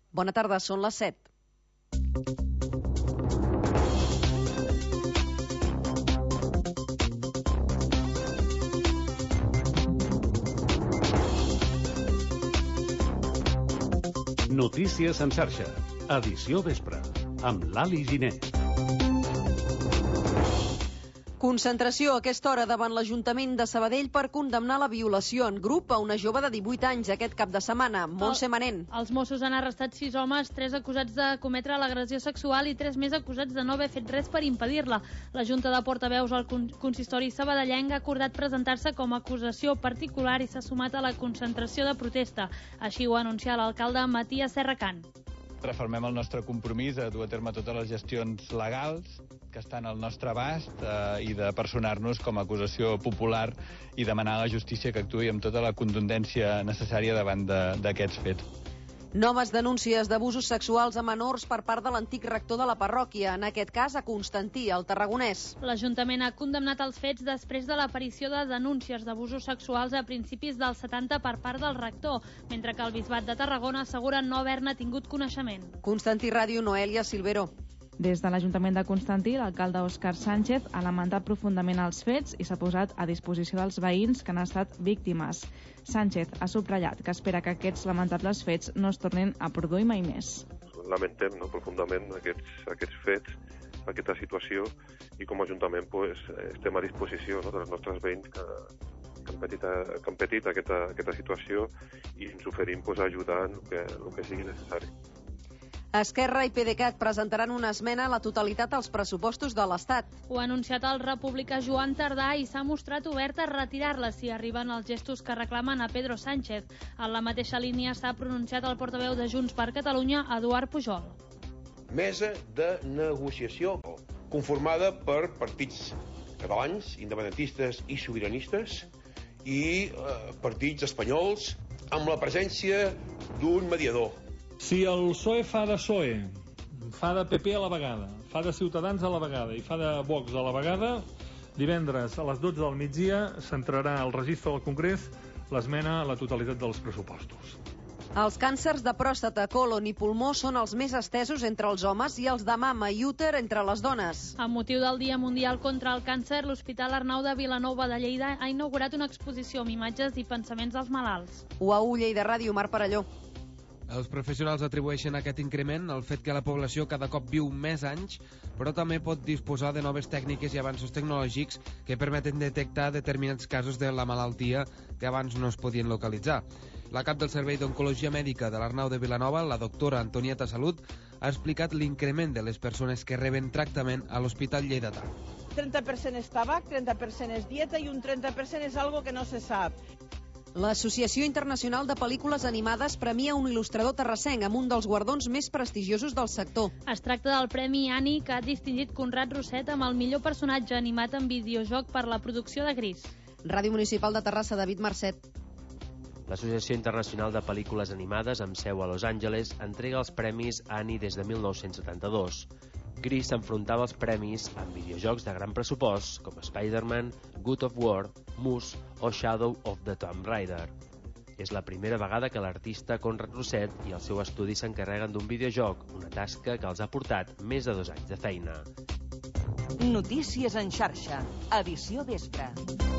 Bona tarda, són les 7. Notícies en xarxa, edició vespre, amb l'Ali Giner. Concentració a aquesta hora davant l'Ajuntament de Sabadell per condemnar la violació en grup a una jove de 18 anys aquest cap de setmana. Montse Manent. Els Mossos han arrestat 6 homes, 3 acusats de cometre l'agressió sexual i 3 més acusats de no haver fet res per impedir-la. La Junta de Portaveus al consistori sabadellenc ha acordat presentar-se com a acusació particular i s'ha sumat a la concentració de protesta. Així ho ha anunciat l'alcalde Matías Serracant. Refermem el nostre compromís a dur a terme totes les gestions legals que estan al nostre abast i de personar-nos com a acusació popular i demanar a la justícia que actuï amb tota la contundència necessària davant d'aquests fets. Noves denúncies d'abusos sexuals a menors per part de l'antic rector de la parròquia, en aquest cas a Constantí, al Tarragonès. L'Ajuntament ha condemnat els fets després de l'aparició de denúncies d'abusos sexuals a principis dels 70 per part del rector, mentre que el Bisbat de Tarragona assegura no haver-ne tingut coneixement. Constantí Ràdio, Noelia Silvero. Des de l'Ajuntament de Constantí, l'alcalde Òscar Sánchez ha lamentat profundament els fets i s'ha posat a disposició dels veïns que han estat víctimes. Sánchez ha subratllat que espera que aquests lamentables fets no es tornin a produir mai més. Lamentem profundament aquests fets, aquesta situació, i com a Ajuntament estem a disposició dels nostres veïns que han patit aquesta situació i ens oferim a ajudar en el que sigui necessari. Esquerra i PDeCAT presentaran una esmena a la totalitat als pressupostos de l'Estat. Ho ha anunciat el republicà Joan Tardà i s'ha mostrat obert a retirar-la si arriben els gestos que reclamen a Pedro Sánchez. En la mateixa línia s'ha pronunciat el portaveu de Junts per Catalunya, Eduard Pujol. Mesa de negociació conformada per partits catalans, independentistes i sobiranistes, i partits espanyols, amb la presència d'un mediador. Si el PSOE fa de PSOE, fa de PP a la vegada, fa de Ciutadans a la vegada i fa de Vox a la vegada, divendres a les 12 del migdia s'entrarà al registre del Congrés l'esmena a la totalitat dels pressupostos. Els càncers de pròstata, colon i pulmó són els més estesos entre els homes i els de mama i úter entre les dones. Amb motiu del Dia Mundial contra el Càncer, l'Hospital Arnau de Vilanova de Lleida ha inaugurat una exposició amb imatges i pensaments dels malalts. UAU Lleida Ràdio, Mar Parelló. Els professionals atribueixen aquest increment al fet que la població cada cop viu més anys, però també pot disposar de noves tècniques i avanços tecnològics que permeten detectar determinats casos de la malaltia que abans no es podien localitzar. La cap del Servei d'Oncologia Mèdica de l'Arnau de Vilanova, la doctora Antonieta Salut, ha explicat l'increment de les persones que reben tractament a l'Hospital Lleidatà. 30% és tabac, 30% és dieta i un 30% és algo que no se sap. L'Associació Internacional de Pel·lícules Animades premia un il·lustrador terrassenc amb un dels guardons més prestigiosos del sector. Es tracta del Premi Annie, que ha distingit Conrad Roset amb el millor personatge animat en videojoc per la producció de Gris. Ràdio Municipal de Terrassa, David Marcet. L'Associació Internacional de Pel·lícules Animades, amb seu a Los Angeles, entrega els premis Annie des de 1972. Gris s'enfrontava als premis amb videojocs de gran pressupost com Spider-Man, God of War, Moose o Shadow of the Tomb Raider. És la primera vegada que l'artista Conrad Roset i el seu estudi s'encarreguen d'un videojoc, una tasca que els ha portat més de 2 anys de feina. Notícies en xarxa, edició vespre.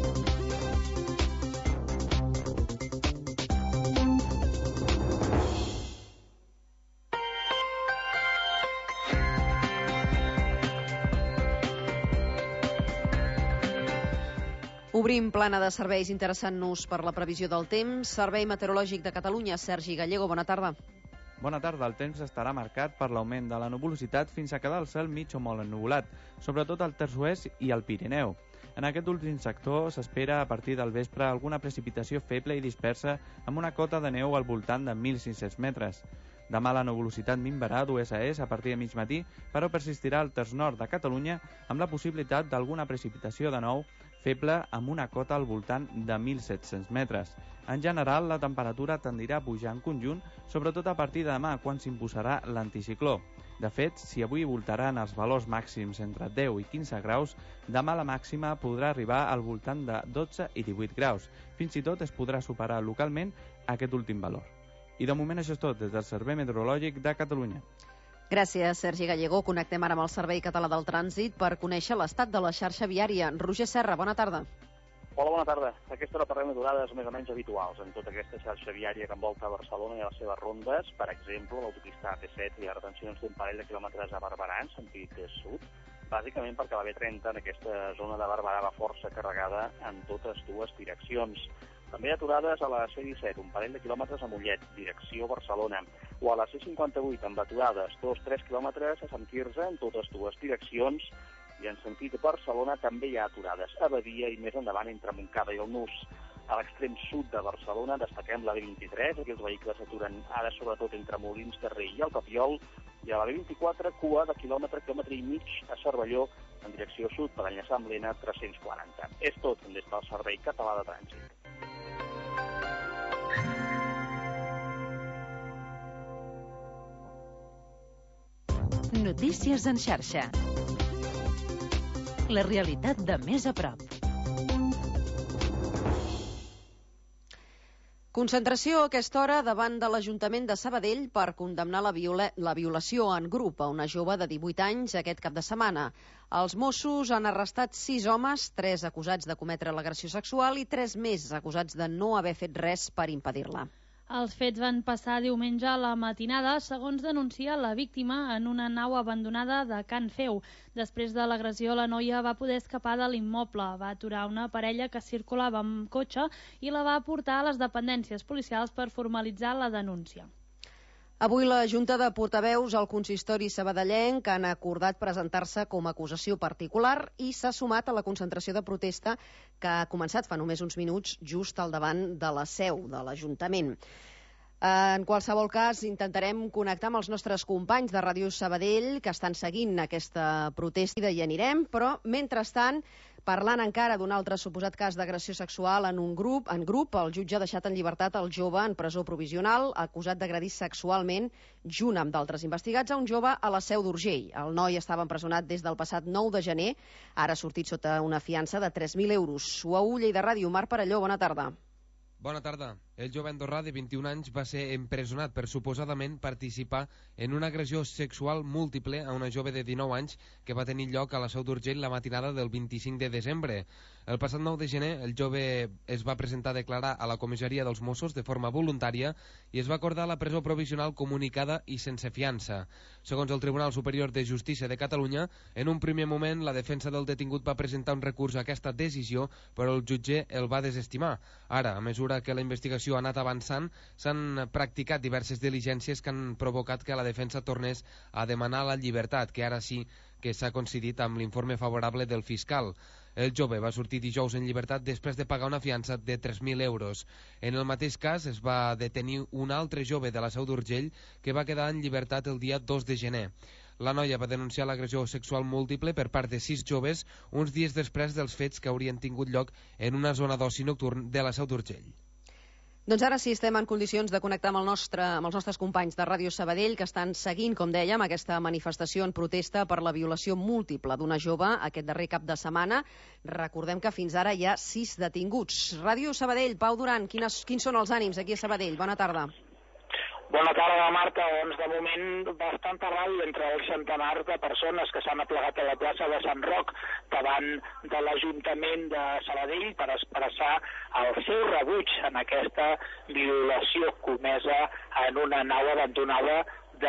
Obrim plana de serveis interessant-nos per la previsió del temps. Servei Meteorològic de Catalunya, Sergi Gallego, bona tarda. Bona tarda. El temps estarà marcat per l'augment de la nuvolositat fins a quedar el cel mig o molt ennuvolat, sobretot al Terç Oest i al Pirineu. En aquest últim sector s'espera a partir del vespre alguna precipitació feble i dispersa amb una cota de neu al voltant de 1.500 metres. Demà la nuvolositat minvarà d'oest a est a partir de mig matí, però persistirà al terç nord de Catalunya amb la possibilitat d'alguna precipitació de nou feble amb una cota al voltant de 1.700 metres. En general, la temperatura tendirà a pujar en conjunt, sobretot a partir de demà, quan s'imposarà l'anticicló. De fet, si avui voltaran els valors màxims entre 10 i 15 graus, demà la màxima podrà arribar al voltant de 12 i 18 graus. Fins i tot es podrà superar localment aquest últim valor. I de moment això és tot, des del Servei Meteorològic de Catalunya. Gràcies, Sergi Gallego. Connectem ara amb el Servei Català del Trànsit per conèixer l'estat de la xarxa viària. Roger Serra, bona tarda. Hola, bona tarda. A aquesta hora parlem d'horades més o menys habituals en tota aquesta xarxa viària que envolta Barcelona i les seves rondes. Per exemple, l'autopista AP7 hi ha retencions d'un parell de quilòmetres a Barberà, en sentit sud, bàsicament perquè la B30 en aquesta zona de Barberà va força carregada en totes dues direccions. També hi ha aturades a la C-17, un parell de quilòmetres a Mollet, direcció Barcelona, o a la C-58 amb aturades 2-3 quilòmetres a Sant Quirze en totes dues direccions, i en sentit Barcelona també hi ha aturades a Badia i més endavant entre Montcada i el Nus. A l'extrem sud de Barcelona destaquem la B23, aquí els vehicles s'aturen ara sobretot entre Molins de Rei i el Papiol, i a la B24 cua de quilòmetre i mig a Cervelló en direcció sud per enllaçar amb l'N 340. És tot des del Servei Català de Trànsit. Notícies en xarxa. La realitat de més a prop. Concentració a aquesta hora davant de l'Ajuntament de Sabadell per condemnar la violació en grup a una jove de 18 anys aquest cap de setmana. Els Mossos han arrestat 6 homes, 3 acusats de cometre l'agressió sexual i 3 més acusats de no haver fet res per impedir-la. Els fets van passar diumenge a la matinada, segons denuncia la víctima, en una nau abandonada de Can Feu. Després de l'agressió, la noia va poder escapar de l'immoble. Va aturar una parella que circulava amb cotxe i la va portar a les dependències policials per formalitzar la denúncia. Avui la Junta de Portaveus al consistori sabadellenc han acordat presentar-se com a acusació particular i s'ha sumat a la concentració de protesta que ha començat fa només uns minuts just al davant de la seu de l'Ajuntament. En qualsevol cas, intentarem connectar amb els nostres companys de Ràdio Sabadell que estan seguint aquesta protesta i hi anirem, però mentrestant, parlant encara d'un altre suposat cas d'agressió sexual en grup, el jutge ha deixat en llibertat el jove en presó provisional acusat d'agredir sexualment, junt amb d'altres investigats, a un jove a la Seu d'Urgell. El noi estava empresonat des del passat 9 de gener, ara ha sortit sota una fiança de 3.000 euros. UAU Lleida Ràdio, Marc Parelló, bona tarda. Bona tarda. El jove andorrà de 21 anys va ser empresonat per suposadament participar en una agressió sexual múltiple a una jove de 19 anys que va tenir lloc a la Seu d'Urgell la matinada del 25 de desembre. El passat 9 de gener el jove es va presentar a declarar a la comissaria dels Mossos de forma voluntària i es va acordar la presó provisional comunicada i sense fiança. Segons el Tribunal Superior de Justícia de Catalunya, en un primer moment la defensa del detingut va presentar un recurs a aquesta decisió, però el jutge el va desestimar. Ara, a mesura que la investigació ha anat avançant, s'han practicat diverses diligències que han provocat que la defensa tornés a demanar la llibertat, que ara sí que s'ha coincidit amb l'informe favorable del fiscal. El jove va sortir dijous en llibertat després de pagar una fiança de 3.000 euros. En el mateix cas es va detenir un altre jove de la Seu d'Urgell que va quedar en llibertat el dia 2 de gener. La noia va denunciar l'agressió sexual múltiple per part de 6 joves uns dies després dels fets que haurien tingut lloc en una zona d'oci nocturn de la Seu d'Urgell. Doncs ara sí, estem en condicions de connectar amb els nostres companys de Ràdio Sabadell que estan seguint, com dèiem, aquesta manifestació en protesta per la violació múltiple d'una jove aquest darrer cap de setmana. Recordem que fins ara hi ha 6 detinguts. Ràdio Sabadell, Pau Duran, quins són els ànims aquí a Sabadell? Bona tarda. Bona tarda, Marta. Doncs de moment bastanta ràbia entre els centenars de persones que s'han aplegat a la plaça de Sant Roc davant de l'Ajuntament de Sabadell per expressar el seu rebuig en aquesta violació comesa en una nau abandonada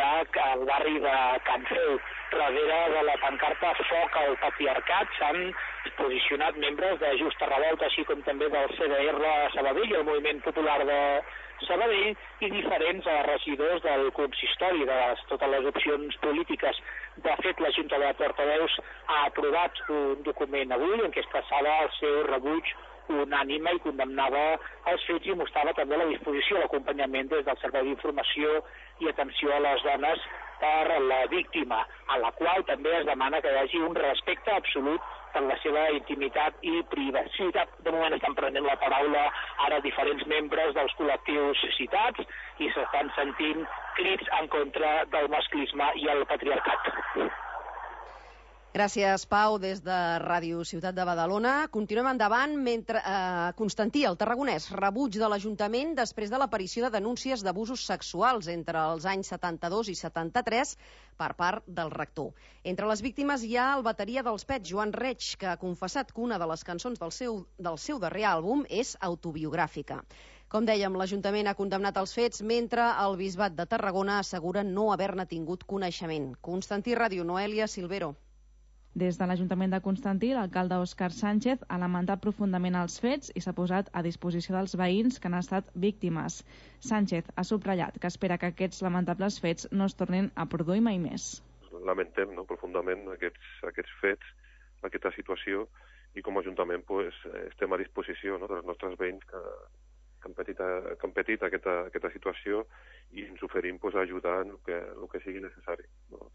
del barri de Can Feu. Darrere de la pancarta Foc al Patriarcat s'han posicionat membres de Justa Revolta, així com també del CDR Sabadell i el Moviment Popular de Sabadell i diferents regidors del consistori de totes les opcions polítiques. De fet, la Junta de Portaveus ha aprovat un document avui en què expressava el seu rebuig unànime i condemnava els fets i mostrava també la disposició a l'acompanyament des del Servei d'Informació i Atenció a les Dones per la víctima, a la qual també es demana que hi hagi un respecte absolut per la seva intimitat i privacitat. De moment estan prenent la paraula ara diferents membres dels col·lectius citats i s'estan sentint crits en contra del masclisme i el patriarcat. Gràcies, Pau, des de Ràdio Ciutat de Badalona. Continuem endavant mentre Constantí, el tarragonès, rebuig de l'Ajuntament després de l'aparició de denúncies d'abusos sexuals entre els anys 72 i 73 per part del rector. Entre les víctimes hi ha el bateria dels Pets, Joan Reig, que ha confessat que una de les cançons del seu darrer àlbum és autobiogràfica. Com dèiem, l'Ajuntament ha condemnat els fets mentre el Bisbat de Tarragona assegura no haver-ne tingut coneixement. Constantí, Ràdio, Noèlia Silvero. Des de l'Ajuntament de Constantí, l'alcalde Òscar Sánchez ha lamentat profundament els fets i s'ha posat a disposició dels veïns que han estat víctimes. Sánchez ha subratllat que espera que aquests lamentables fets no es tornin a produir mai més. Lamentem profundament aquests fets, aquesta situació, i com a Ajuntament estem a disposició dels nostres veïns que han patit aquesta situació i ens oferim a ajudar en el que sigui necessari.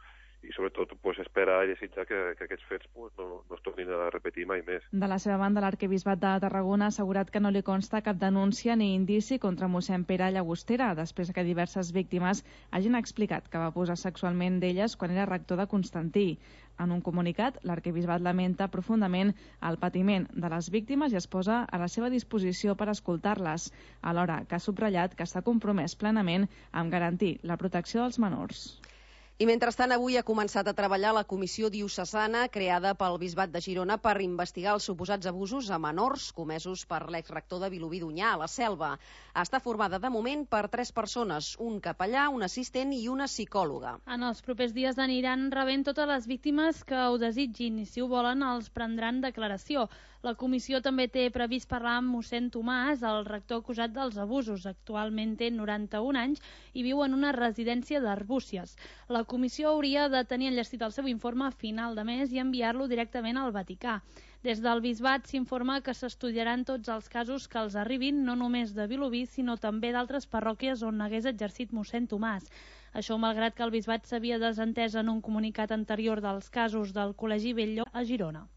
I sobretot esperar i desitjar que aquests fets no es tornin a repetir mai més. De la seva banda, l'arquebisbat de Tarragona ha assegurat que no li consta cap denúncia ni indici contra mossèn Pere Llagostera, després que diverses víctimes hagin explicat que va abusar sexualment d'elles quan era rector de Constantí. En un comunicat, l'arquebisbat lamenta profundament el patiment de les víctimes i es posa a la seva disposició per escoltar-les, alhora que ha subratllat que està compromès plenament amb garantir la protecció dels menors. I mentrestant, avui ha començat a treballar la comissió diocesana creada pel Bisbat de Girona per investigar els suposats abusos a menors comesos per l'exrector de Vilobí d'Onyar, a la Selva. Està formada de moment per 3 persones, un capellà, un assistent i una psicòloga. En els propers dies aniran rebent totes les víctimes que ho desitgin i, si ho volen, els prendran declaració. La comissió també té previst parlar amb mossèn Tomàs, el rector acusat dels abusos. Actualment té 91 anys i viu en una residència d'Arbúcies. La comissió hauria de tenir enllestit el seu informe a final de mes i enviar-lo directament al Vaticà. Des del Bisbat s'informa que s'estudiaran tots els casos que els arribin, no només de Vilobí, sinó també d'altres parròquies on hagués exercit mossèn Tomàs. Això malgrat que el Bisbat s'havia desentès en un comunicat anterior dels casos del Col·legi Batlló a Girona.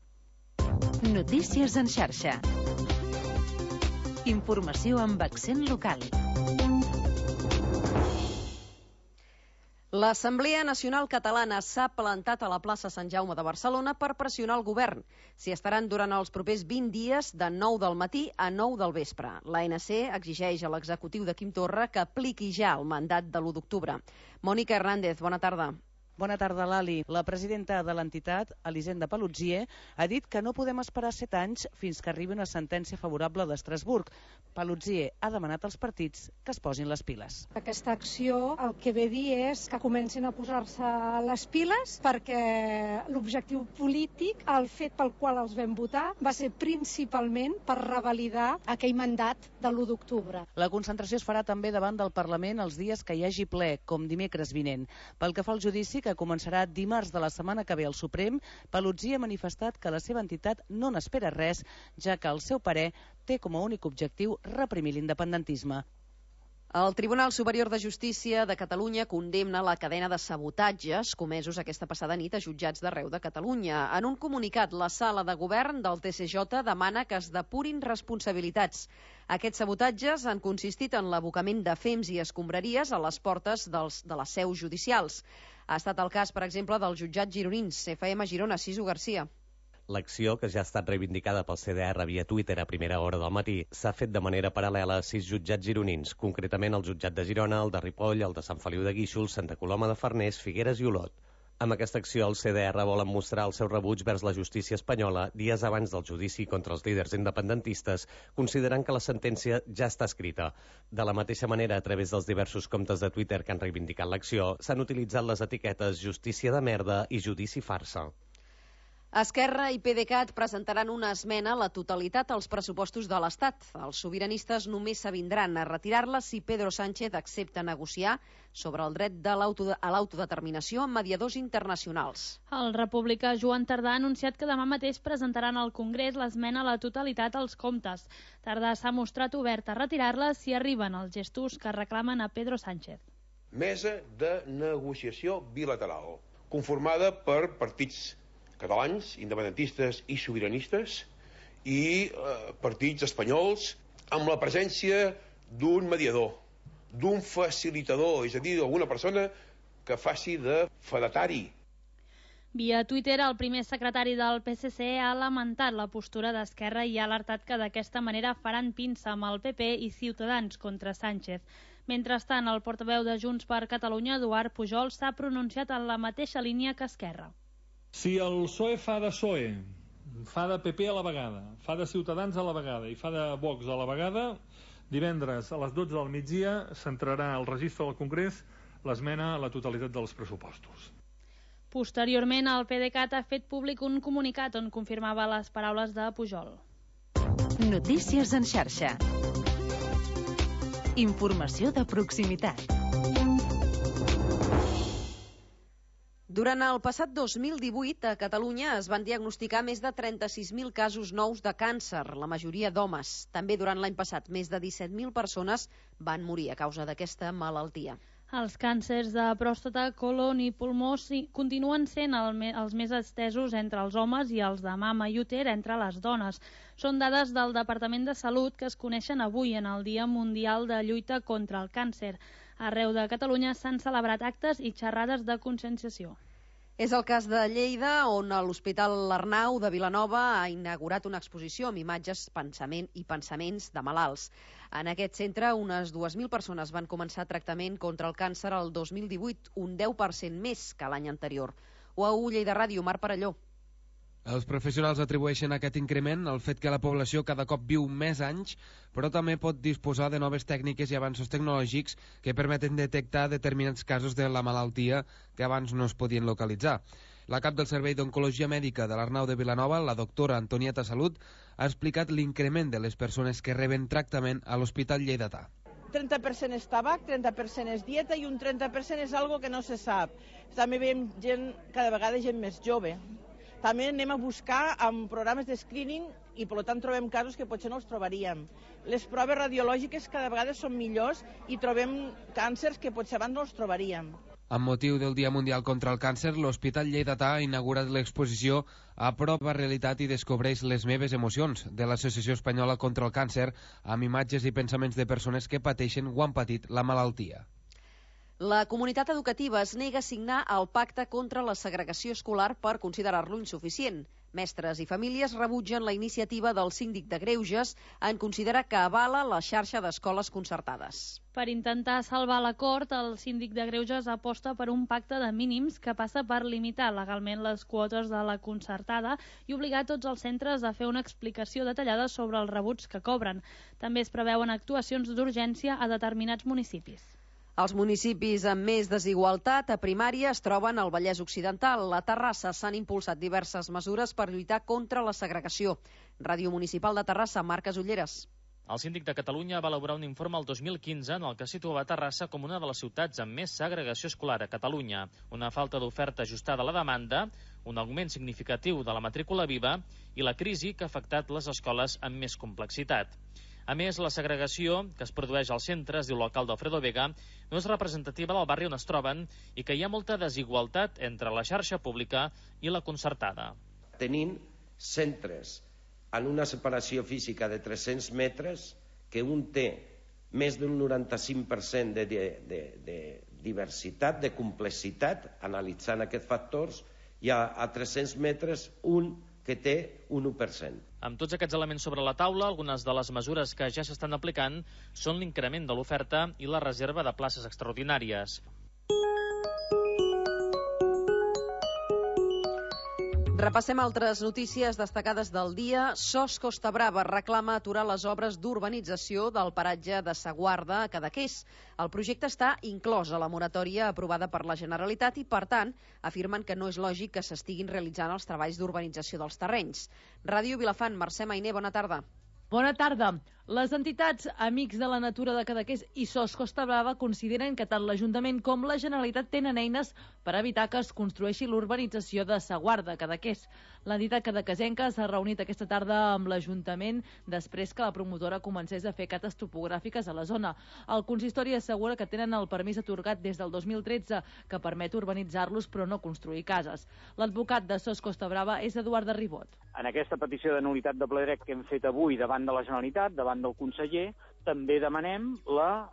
Notícies en xarxa. Informació amb accent local. L'Assemblea Nacional Catalana s'ha plantat a la plaça Sant Jaume de Barcelona per pressionar el govern. S'hi estaran durant els propers 20 dies de 9 del matí a 9 del vespre. L'ANC exigeix a l'executiu de Quim Torra que apliqui ja el mandat de l'1 d'octubre. Mònica Hernández, bona tarda. Bona tarda, Lali. La presidenta de l'entitat, Elisenda Paluzie, ha dit que no podem esperar 7 anys fins que arribi una sentència favorable d'Estrasburg. Paluzie ha demanat als partits que es posin les piles. Aquesta acció el que ve a dir és que comencin a posar-se les piles perquè l'objectiu polític, el fet pel qual els vam votar, va ser principalment per revalidar aquell mandat de l'1 d'octubre. La concentració es farà també davant del Parlament els dies que hi hagi ple, com dimecres vinent. Pel que fa al judici, que començarà dimarts de la setmana que ve al Suprem, Paluzie ha manifestat que la seva entitat no n'espera res, ja que el seu parer té com a únic objectiu reprimir l'independentisme. El Tribunal Superior de Justícia de Catalunya condemna la cadena de sabotatges comesos aquesta passada nit a jutjats d'arreu de Catalunya. En un comunicat, la sala de govern del TSJ demana que es depurin responsabilitats. Aquests sabotatges han consistit en l'abocament de fems i escombraries a les portes de les seus judicials. Ha estat el cas, per exemple, del jutjat gironins, CFM Girona, Sisu Garcia. L'acció, que ja ha estat reivindicada pel CDR via Twitter a primera hora del matí, s'ha fet de manera paral·lela a 6 jutjats gironins, concretament el jutjat de Girona, el de Ripoll, el de Sant Feliu de Guíxols, Santa Coloma de Farners, Figueres i Olot. Amb aquesta acció, el CDR volen mostrar el seu rebuig vers la justícia espanyola dies abans del judici contra els líders independentistes, considerant que la sentència ja està escrita. De la mateixa manera, a través dels diversos comptes de Twitter que han reivindicat l'acció, s'han utilitzat les etiquetes justícia de merda i judici farsa. Esquerra i PDeCAT presentaran una esmena a la totalitat als pressupostos de l'Estat. Els sobiranistes només s'avindran a retirar-la si Pedro Sánchez accepta negociar sobre el dret a l'autodeterminació amb mediadors internacionals. El republicà Joan Tardà ha anunciat que demà mateix presentaran al Congrés l'esmena a la totalitat als comptes. Tardà s'ha mostrat obert a retirar-la si arriben els gestos que reclamen a Pedro Sánchez. Mesa de negociació bilateral, conformada per partits catalans, independentistes i sobiranistes, i partits espanyols, amb la presència d'un mediador, d'un facilitador, és a dir, d'alguna persona que faci de fedatari. Via Twitter, el primer secretari del PSC ha lamentat la postura d'Esquerra i ha alertat que d'aquesta manera faran pinça amb el PP i Ciutadans contra Sánchez. Mentrestant, el portaveu de Junts per Catalunya, Eduard Pujol, s'ha pronunciat en la mateixa línia que Esquerra. Si el PSOE fa de PSOE, fa de PP a la vegada, fa de Ciutadans a la vegada i fa de Vox a la vegada, divendres a les 12 del migdia s'entrarà al registre del Congrés l'esmena a la totalitat dels pressupostos. Posteriorment, el PDeCAT ha fet públic un comunicat on confirmava les paraules de Pujol. Notícies en xarxa. Informació de proximitat. Durant el passat 2018, a Catalunya es van diagnosticar més de 36.000 casos nous de càncer, la majoria d'homes. També durant l'any passat, més de 17.000 persones van morir a causa d'aquesta malaltia. Els càncers de pròstata, colon i pulmó continuen sent els més estesos entre els homes i els de mama i úter entre les dones. Són dades del Departament de Salut que es coneixen avui en el Dia Mundial de Lluita contra el Càncer. Arreu de Catalunya s'han celebrat actes i xerrades de conscienciació. És el cas de Lleida, on l'Hospital Arnau de Vilanova ha inaugurat una exposició amb imatges i pensaments de malalts. En aquest centre, unes 2.000 persones van començar tractament contra el càncer el 2018, un 10% més que l'any anterior. UAU Lleida Ràdio, Mar Parelló. Els professionals atribueixen aquest increment al fet que la població cada cop viu més anys, però també pot disposar de noves tècniques i avanços tecnològics que permeten detectar determinats casos de la malaltia que abans no es podien localitzar. La cap del Servei d'Oncologia Mèdica de l'Arnau de Vilanova, la doctora Antonieta Salut, ha explicat l'increment de les persones que reben tractament a l'Hospital Lleidatà. 30% és tabac, 30% és dieta i un 30% és algo que no se sap. També veiem cada vegada gent més jove. També anem a buscar amb programes de screening i per tant trobem casos que potser no els trobaríem. Les proves radiològiques cada vegada són millors i trobem càncers que potser abans no els trobaríem. Amb motiu del Dia Mundial contra el Càncer, l'Hospital Lleidatà ha inaugurat l'exposició A prova realitat i descobreix les meves emocions de l'Associació Espanyola contra el Càncer, amb imatges i pensaments de persones que pateixen o han patit la malaltia. La comunitat educativa es nega a signar el pacte contra la segregació escolar per considerar-lo insuficient. Mestres i famílies rebutgen la iniciativa del síndic de Greuges en considerar que avala la xarxa d'escoles concertades. Per intentar salvar l'acord, el síndic de Greuges aposta per un pacte de mínims que passa per limitar legalment les quotes de la concertada i obligar tots els centres a fer una explicació detallada sobre els rebuts que cobren. També es preveuen actuacions d'urgència a determinats municipis. Els municipis amb més desigualtat a primària es troben al Vallès Occidental. A Terrassa s'han impulsat diverses mesures per lluitar contra la segregació. Ràdio Municipal de Terrassa, Marques Ulleres. El síndic de Catalunya va elaborar un informe el 2015 en el que situava Terrassa com una de les ciutats amb més segregació escolar a Catalunya. Una falta d'oferta ajustada a la demanda, un augment significatiu de la matrícula viva i la crisi que ha afectat les escoles amb més complexitat. A més, la segregació que es produeix als centres, diu l'alcalde Alfredo Vega, no és representativa del barri on es troben i que hi ha molta desigualtat entre la xarxa pública i la concertada. Tenint centres en una separació física de 300 metres, que un té més d'un 95% de diversitat, de complexitat, analitzant aquests factors, i a 300 metres un que té un 1%. Amb tots aquests elements sobre la taula, algunes de les mesures que ja s'estan aplicant són l'increment de l'oferta i la reserva de places extraordinàries. Repassem altres notícies destacades del dia. SOS Costa Brava reclama aturar les obres d'urbanització del paratge de Saguarda a Cadaqués. El projecte està inclòs a la moratòria aprovada per la Generalitat i, per tant, afirmen que no és lògic que s'estiguin realitzant els treballs d'urbanització dels terrenys. Ràdio Vilafant, Mercè Mainer, bona tarda. Bona tarda. Les entitats Amics de la Natura de Cadaqués i SOS Costa Brava consideren que tant l'Ajuntament com la Generalitat tenen eines per evitar que es construeixi l'urbanització de Saguarda, Cadaqués. L'entitat cadaquesenca s'ha reunit aquesta tarda amb l'Ajuntament després que la promotora comencés a fer cates topogràfiques a la zona. El consistori assegura que tenen el permís atorgat des del 2013 que permet urbanitzar-los però no construir cases. L'advocat de SOS Costa Brava és Eduard de Ribot. En aquesta petició de nul·litat de ple dret que hem fet avui davant de la Generalitat, davant del conseller, també demanem la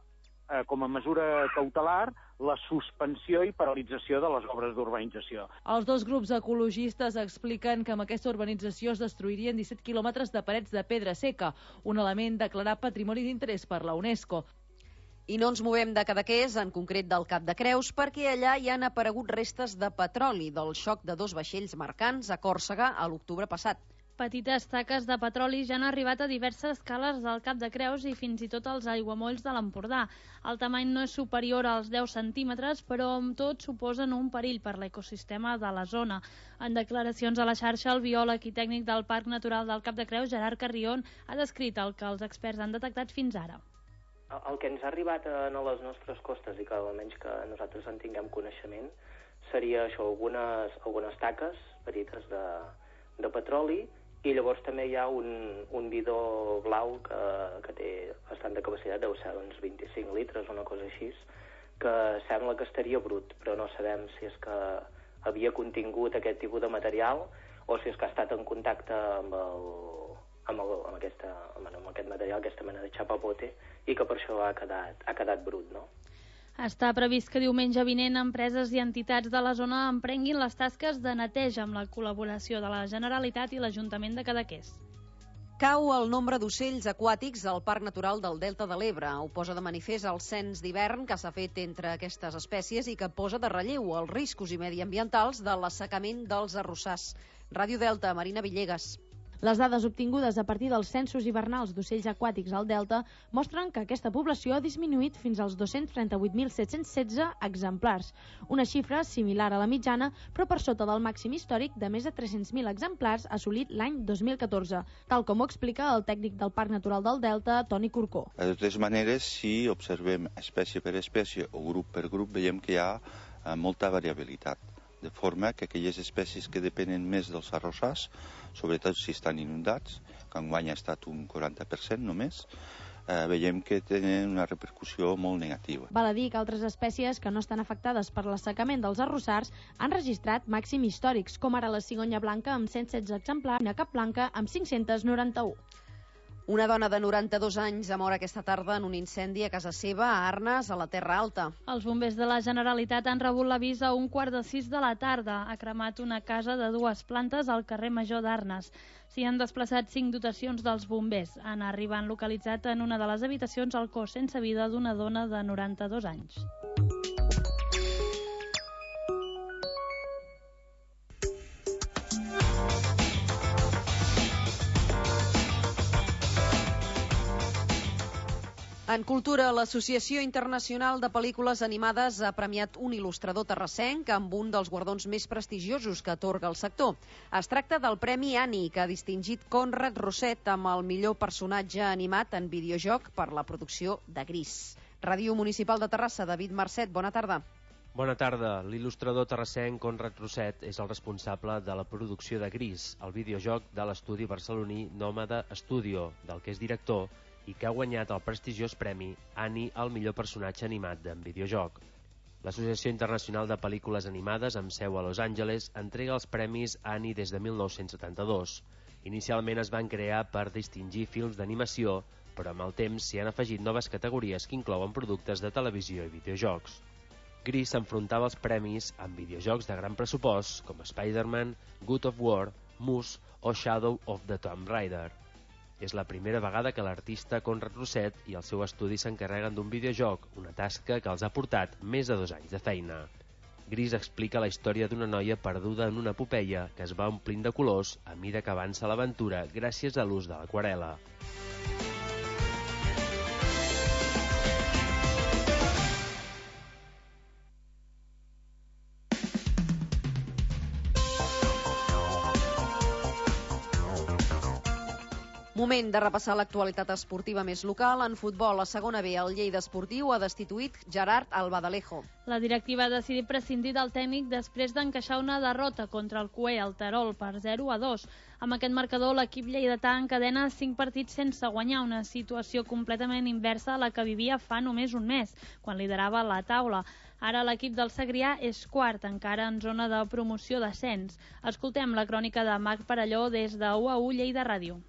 com a mesura cautelar, la suspensió i paralització de les obres d'urbanització. Els dos grups ecologistes expliquen que amb aquesta urbanització es destruirien 17 quilòmetres de parets de pedra seca, un element declarat Patrimoni d'Interès per la UNESCO. I no ens movem de Cadaqués, en concret del Cap de Creus, perquè allà hi han aparegut restes de petroli del xoc de 2 vaixells mercants a Còrsega a l'octubre passat. Petites taques de petroli ja han arribat a diverses cales del Cap de Creus i fins i tot als aiguamolls de l'Empordà. El tamany no és superior als 10 centímetres, però amb tot suposen un perill per l'ecosistema de la zona. En declaracions a la xarxa, el biòleg i tècnic del Parc Natural del Cap de Creus, Gerard Carrion, ha descrit el que els experts han detectat fins ara. El que ens ha arribat a les nostres costes i que almenys que nosaltres en tinguem coneixement seria això, algunes taques petites de petroli, i llavors també hi ha un bidó blau que té bastant de capacitat, deu ser uns 25 litres o una cosa així, que sembla que estaria brut, però no sabem si és que havia contingut aquest tipus de material o si és que ha estat en contacte amb aquest material, aquesta mena de xapapote, i que per això ha quedat brut, no? Està previst que diumenge vinent empreses i entitats de la zona emprenguin les tasques de neteja amb la col·laboració de la Generalitat i l'Ajuntament de Cadaqués. Cau el nombre d'ocells aquàtics al Parc Natural del Delta de l'Ebre. Ho posa de manifest el cens d'hivern que s'ha fet entre aquestes espècies i que posa de relleu els riscos i mediambientals de l'assecament dels arrossars. Ràdio Delta, Marina Villegas. Les dades obtingudes a partir dels censos hivernals d'ocells aquàtics al Delta mostren que aquesta població ha disminuït fins als 238.716 exemplars, una xifra similar a la mitjana, però per sota del màxim històric de més de 300.000 exemplars assolit l'any 2014, tal com ho explica el tècnic del Parc Natural del Delta, Toni Corcó. De totes maneres, si observem espècie per espècie o grup per grup, veiem que hi ha molta variabilitat, de forma que aquelles espècies que depenen més dels arrossars, sobretot si estan inundats, que enguany ha estat un 40% només, veiem que tenen una repercussió molt negativa. Val a dir que altres espècies que no estan afectades per l'assecament dels arrossars han registrat màxims històrics, com ara la cigonya blanca amb 116 exemplars i una cap blanca amb 591. Una dona de 92 anys ha mort aquesta tarda en un incendi a casa seva a Arnes, a la Terra Alta. Els bombers de la Generalitat han rebut l'avís a 5:15 de la tarda. Ha cremat una casa de 2 plantes al carrer Major d'Arnes. S'hi han desplaçat 5 dotacions dels bombers. Han arribat localitzat en una de les habitacions el cos sense vida d'una dona de 92 anys. En cultura, l'Associació Internacional de Pel·lícules Animades ha premiat un il·lustrador terrassenc amb un dels guardons més prestigiosos que atorga el sector. Es tracta del Premi Annie, que ha distingit Conrad Rosset amb el millor personatge animat en videojoc per la producció de Gris. Ràdio Municipal de Terrassa, David Marcet, bona tarda. Bona tarda. L'il·lustrador terrassenc Conrad Rosset és el responsable de la producció de Gris, el videojoc de l'estudi barceloní Nòmada Studio, del que és director, i que ha guanyat el prestigiós premi Annie al millor personatge animat en videojoc. L'Associació Internacional de Pel·lícules Animades, amb seu a Los Angeles, entrega els premis Annie des de 1972. Inicialment es van crear per distingir films d'animació, però amb el temps s'hi han afegit noves categories que inclouen productes de televisió i videojocs. Gris s'enfrontava als premis amb videojocs de gran pressupost, com Spider-Man, God of War, Moose o Shadow of the Tomb Raider. És la primera vegada que l'artista Conrad Rosset i el seu estudi s'encarreguen d'un videojoc, una tasca que els ha portat més de 2 anys de feina. Gris explica la història d'una noia perduda en una epopeia que es va omplint de colors a mida que avança l'aventura gràcies a l'ús de l'aquarel·la. Moment de repassar l'actualitat esportiva més local. En futbol, a segona B, el Lleida Esportiu ha destituït Gerard Albadalejo. La directiva ha decidit prescindir del tècnic després d'encaixar una derrota contra el CUE al Terol per 0-2. Amb aquest marcador, l'equip lleidatà encadena 5 partits sense guanyar, una situació completament inversa a la que vivia fa només un mes, quan liderava la taula. Ara l'equip del Segrià és quart, encara en zona de promoció d'ascens. Escoltem la crònica de Marc Parelló des de 1-1 Lleida Ràdio.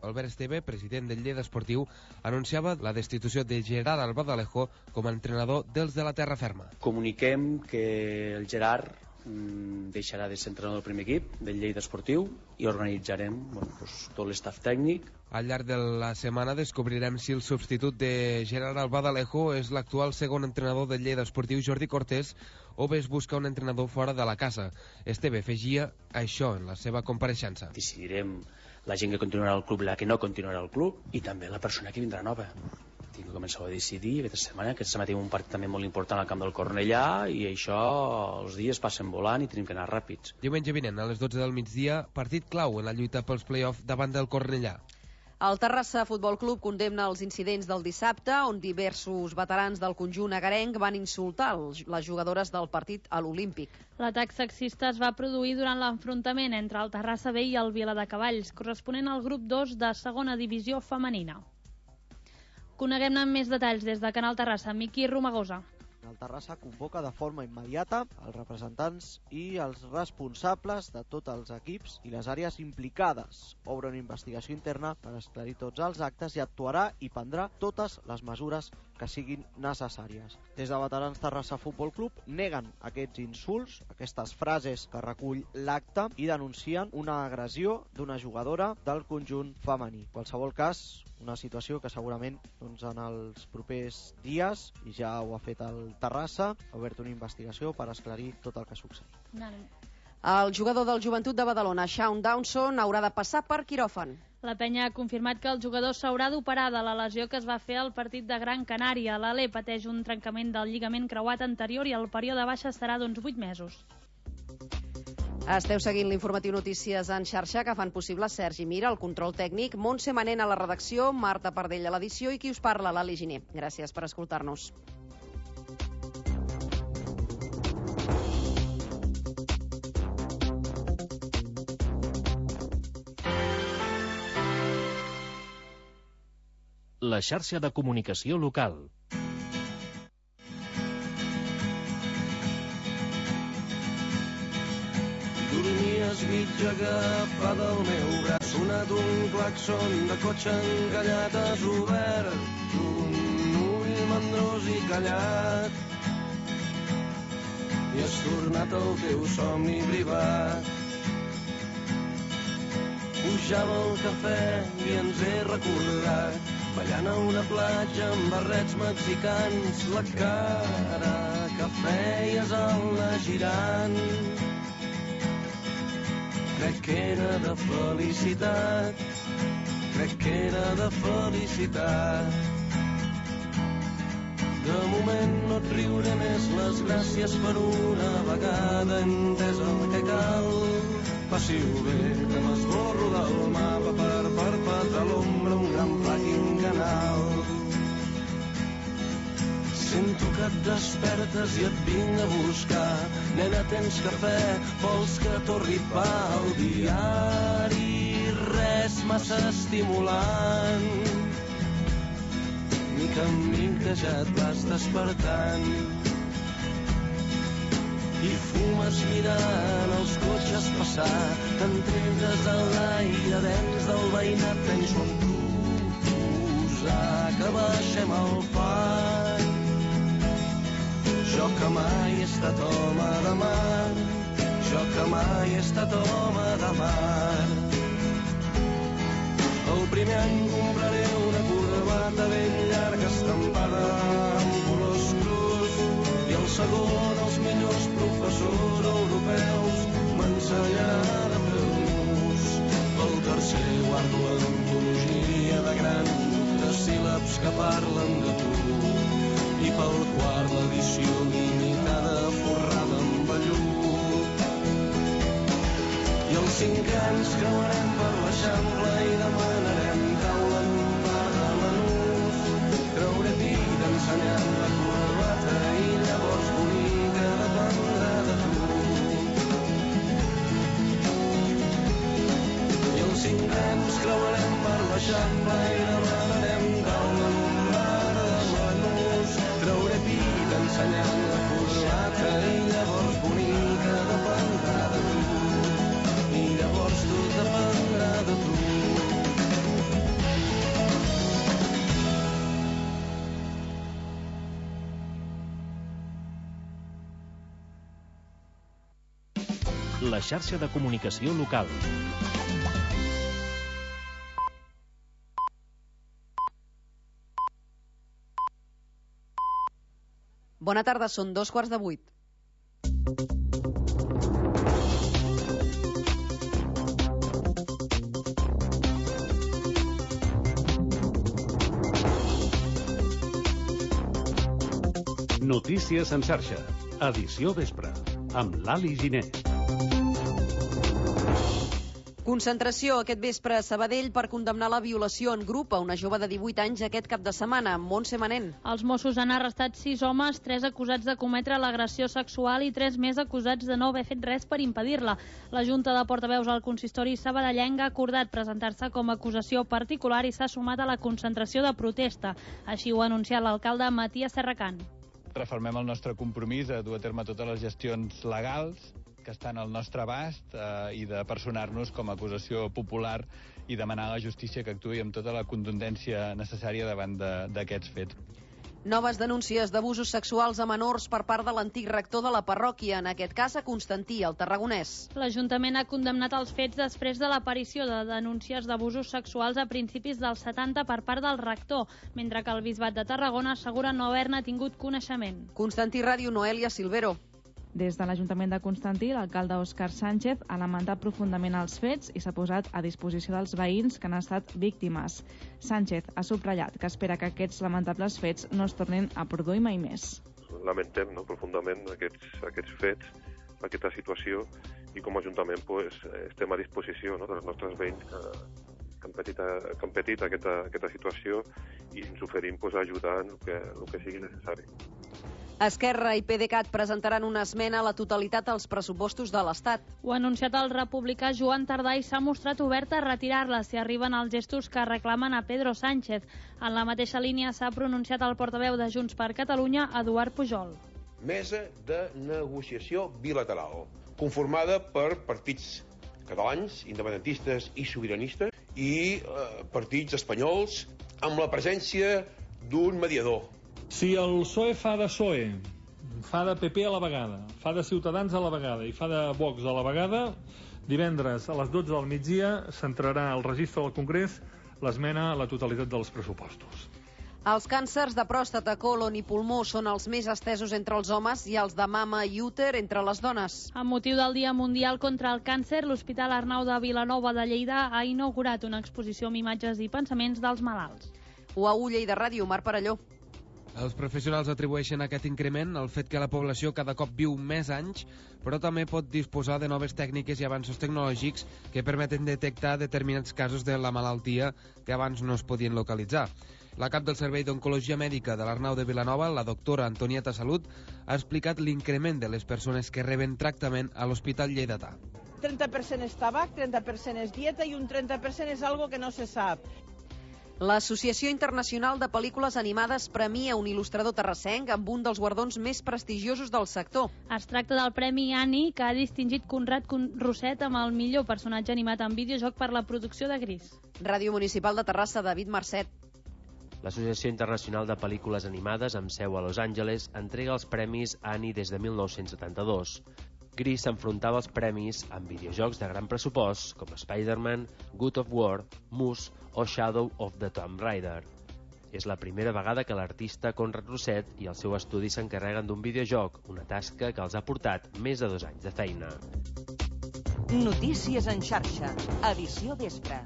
Albert Esteve, president del Lleida Esportiu, anunciava la destitució de Gerard Albadalejo com a entrenador dels de la terra ferma. Comuniquem que el Gerard deixarà de ser entrenador del primer equip del Lleida Esportiu i organitzarem tot l'estaf tècnic. Al llarg de la setmana descobrirem si el substitut de Gerard Albadalejo és l'actual segon entrenador del Lleida Esportiu, Jordi Cortés, o bé es busca un entrenador fora de la casa. Esteve afegia això en la seva compareixença. Decidirem la gent que continuarà al club i la que no continuarà al club, i també la persona que vindrà nova. Tinc que començar a decidir aquesta setmana tenim un partit també molt important al camp del Cornellà, i això els dies passen volant i tenim que anar ràpids. Diumenge vinent, a les 12 del migdia, partit clau en la lluita pels play-off davant del Cornellà. El Terrassa Futbol Club condemna els incidents del dissabte, on diversos veterans del conjunt agarenc van insultar les jugadores del partit a l'Olímpic. L'atac sexista es va produir durant l'enfrontament entre el Terrassa B i el Viladecavalls, corresponent al grup 2 de segona divisió femenina. Coneguem-ne amb més detalls des de Canal Terrassa. Miqui Romagosa. El Terrassa convoca de forma immediata els representants i els responsables de tots els equips i les àrees implicades. Obre una investigació interna per esclarir tots els actes i actuarà i prendrà totes les mesures que siguin necessàries. Des de Veterans Terrassa Futbol Club neguen aquests insults, aquestes frases que recull l'acte, i denuncien una agressió d'una jugadora del conjunt femení. En qualsevol cas, una situació que segurament en els propers dies, i ja ho ha fet el Terrassa, ha obert una investigació per esclarir tot el que succeeix. El jugador del Joventut de Badalona, Shaun Downson, haurà de passar per quiròfan. La penya ha confirmat que el jugador s'haurà d'operar de la lesió que es va fer al partit de Gran Canària. L'Ale pateix un trencament del lligament creuat anterior i el període baixa serà d'uns 8 mesos. Esteu seguint l'informatiu Notícies en xarxa, que fan possible Sergi Mira, el control tècnic, Montse Manent a la redacció, Marta Pardell a l'edició i qui us parla, l'Ali Giner. Gràcies per escoltar-nos. La xarxa de comunicació local. Dormies mig agafada al meu braç, sonat un claxon de cotxe encallat, has obert un ull mandrós i callat i has tornat al teu somni privat. Pujava el cafè i ens he recordat, ballant a una platja amb barrets mexicans, la cara que feies al anar girant. Crec que era de felicitat, crec que era de felicitat. De moment no et riuré més les gràcies per una vegada, entès el que cal. Passi-ho bé, que m'esborro del mapa per perpetrar l'ombra un gran pla quinquennal. Sento que et despertes i et vinc a buscar. Nena, tens cafè? Vols que torni pa al diari? Res massa estimulant. Mica en mica ja et vas despertant i fumes mirant els cotxes passar, t'entrenes a l'aire dens del veïnat. Penso en proposar que baixem el pany. Jo que mai he estat home de mar, jo que mai he estat home de mar. El primer any compraré una corbata ben llarga estampada amb colors crus, i el segon els millors professors europeus m'ensenyaran a fer l'ús. Pel tercer guardo l'antologia de grans síl·labs que parlen de tu, i pel quart l'edició limitada forrada amb vellut. I als 5 anys creuarem per l'Eixample i demanarem taula en un bar de menús. Creuré vida ensenyant la corbata i llavors bonica dependrà de tu. I als 5 anys creuarem per l'Eixample i demanarem taula en un bar de menús. Creuré vida ensenyant la corbata i llavors bonica dependrà de tu. I llavors tot dependrà de tu. la xarxa de comunicació local. Bona tarda, són 7:45. Notícies en xarxa, edició vespre, amb l'Ali Giner. Concentració aquest vespre a Sabadell per condemnar la violació en grup a una jove de 18 anys aquest cap de setmana. Montse Manent. Els Mossos han arrestat 6 homes, 3 acusats de cometre l'agressió sexual i 3 més acusats de no haver fet res per impedir-la. La Junta de Portaveus al consistori sabadellenc ha acordat presentar-se com a acusació particular i s'ha sumat a la concentració de protesta. Així ho ha anunciat l'alcalde Matías Serracant. Refermem el nostre compromís a dur a terme totes les gestions legals que estan al nostre abast i de personar-nos com a acusació popular i demanar a la justícia que actuï amb tota la contundència necessària davant d'aquests fets. Noves denúncies d'abusos sexuals a menors per part de l'antic rector de la parròquia, en aquest cas a Constantí, el tarragonès. L'Ajuntament ha condemnat els fets després de l'aparició de denúncies d'abusos sexuals a principis dels 70 per part del rector, mentre que el Bisbat de Tarragona assegura no haver-ne tingut coneixement. Constantí Ràdio, Noelia Silvero. Des de l'Ajuntament de Constantí, l'alcalde Òscar Sánchez ha lamentat profundament els fets i s'ha posat a disposició dels veïns que han estat víctimes. Sánchez ha subratllat que espera que aquests lamentables fets no es tornin a produir mai més. Lamentem profundament aquests fets, aquesta situació, i com a Ajuntament estem a disposició dels nostres veïns que han patit aquesta situació i ens oferim a ajudar en el que sigui necessari. Esquerra i PDeCAT presentaran una esmena a la totalitat als pressupostos de l'Estat. Ho ha anunciat el republicà Joan Tardà i s'ha mostrat obert a retirar-la si arriben els gestos que reclamen a Pedro Sánchez. En la mateixa línia s'ha pronunciat el portaveu de Junts per Catalunya, Eduard Pujol. Mesa de negociació bilateral, conformada per partits catalans, independentistes i sobiranistes, i partits espanyols, amb la presència d'un mediador. Si el PSOE fa de PSOE, fa de PP a la vegada, fa de Ciutadans a la vegada i fa de Vox a la vegada, divendres a les 12 del migdia s'entrarà al registre del Congrés l'esmena a la totalitat dels pressupostos. Els càncers de pròstata, colon i pulmó són els més estesos entre els homes i els de mama i úter entre les dones. Amb motiu del Dia Mundial contra el Càncer, l'Hospital Arnau de Vilanova de Lleida ha inaugurat una exposició amb imatges i pensaments dels malalts. UAU Lleida Ràdio, Mar Parelló. Els professionals atribueixen aquest increment al fet que la població cada cop viu més anys, però també pot disposar de noves tècniques i avanços tecnològics que permeten detectar determinats casos de la malaltia que abans no es podien localitzar. La cap del Servei d'Oncologia Mèdica de l'Arnau de Vilanova, la doctora Antonieta Salut, ha explicat l'increment de les persones que reben tractament a l'Hospital Lleidatà. 30% és tabac, 30% és dieta i un 30% és algo que no se sap. L'Associació Internacional de Pel·lícules Animades premia un il·lustrador terrassenc amb un dels guardons més prestigiosos del sector. Es tracta del Premi Annie, que ha distingit Conrad Roset amb el millor personatge animat en videojoc per la producció de Gris. Ràdio Municipal de Terrassa, David Marcet. L'Associació Internacional de Pel·lícules Animades, amb seu a Los Angeles, entrega els premis Annie des de 1972. Gris s'enfrontava als premis amb videojocs de gran pressupost com Spider-Man, God of War, Moose o Shadow of the Tomb Raider. És la primera vegada que l'artista Conrad Roset i el seu estudi s'encarreguen d'un videojoc, una tasca que els ha portat més de 2 anys de feina. Notícies en xarxa, edició vespre.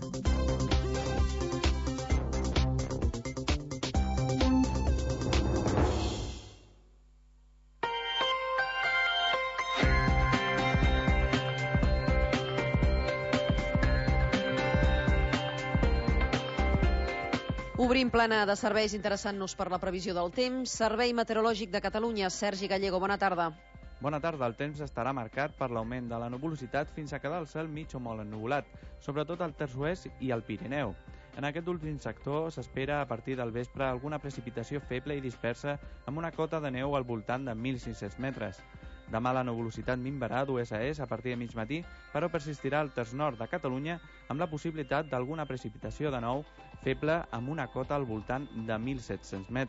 Obrim plana de serveis interessant-nos per la previsió del temps. Servei Meteorològic de Catalunya, Sergi Gallego, bona tarda. Bona tarda. El temps estarà marcat per l'augment de la nuvolositat fins a quedar el cel mig o molt ennuvolat, sobretot al terç oest i al Pirineu. En aquest últim sector s'espera a partir del vespre alguna precipitació feble i dispersa amb una cota de neu al voltant de 1.600 metres. Demà la nuvolositat minvarà d'oest a est a partir de mig matí, però persistirà al terç nord de Catalunya amb la possibilitat d'alguna precipitació de nou feble amb una cota al voltant de 1.700 metres.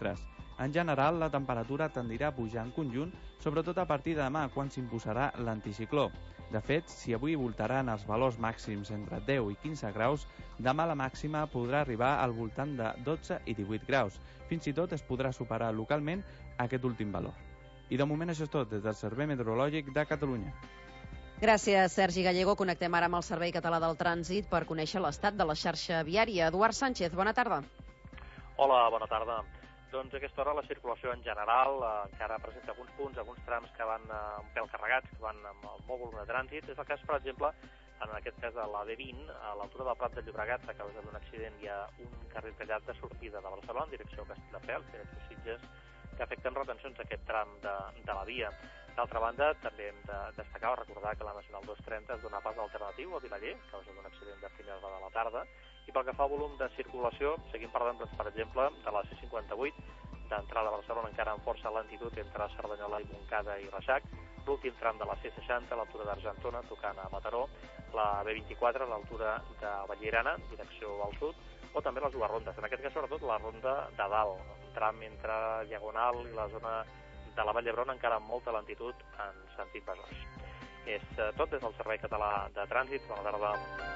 En general, la temperatura tendirà a pujar en conjunt, sobretot a partir de demà, quan s'imposarà l'anticicló. De fet, si avui voltaran els valors màxims entre 10 i 15 graus, demà la màxima podrà arribar al voltant de 12 i 18 graus. Fins i tot es podrà superar localment aquest últim valor. I de moment això és tot des del Servei Meteorològic de Catalunya. Gràcies, Sergi Gallego. Connectem ara amb el Servei Català del Trànsit per conèixer l'estat de la xarxa viària. Eduard Sánchez, bona tarda. Hola, bona tarda. Doncs a aquesta hora la circulació en general encara presenta alguns punts, alguns trams que van un pèl carregats, que van amb molt volum de trànsit. És el cas, per exemple, en aquest cas de la B20, a l'altura del Prat de Llobregat, a causa d'un accident hi ha un carril tallat de sortida de Barcelona en direcció a Castelldefels, direcció Sitges, que afecten retencions d'aquest tram de la via. D'altra banda, també hem de destacar o recordar que la Nacional 230 es dona pas alternatiu a Vilaller, a causa d'un accident de primera hora de la tarda. I pel que fa al volum de circulació, seguim parlant, per exemple, de la C58, d'entrada a Barcelona encara amb força lentitud entre Cerdanyola i Montcada i Reixac, l'últim tram de la C60 a l'altura d'Argentona, tocant a Mataró, la B24 a l'altura de Vallirana, direcció al sud, o també les dues rondes. En aquest cas, sobretot, la ronda de dalt, un tram entre Diagonal i la zona de la Vall d'Hebron encara amb molta lentitud en sentit Besòs. És tot des del Servei Català de Trànsit. Bona tarda.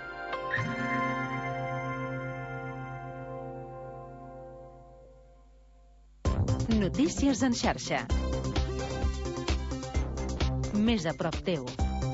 Notícies en xarxa. Més a prop teu.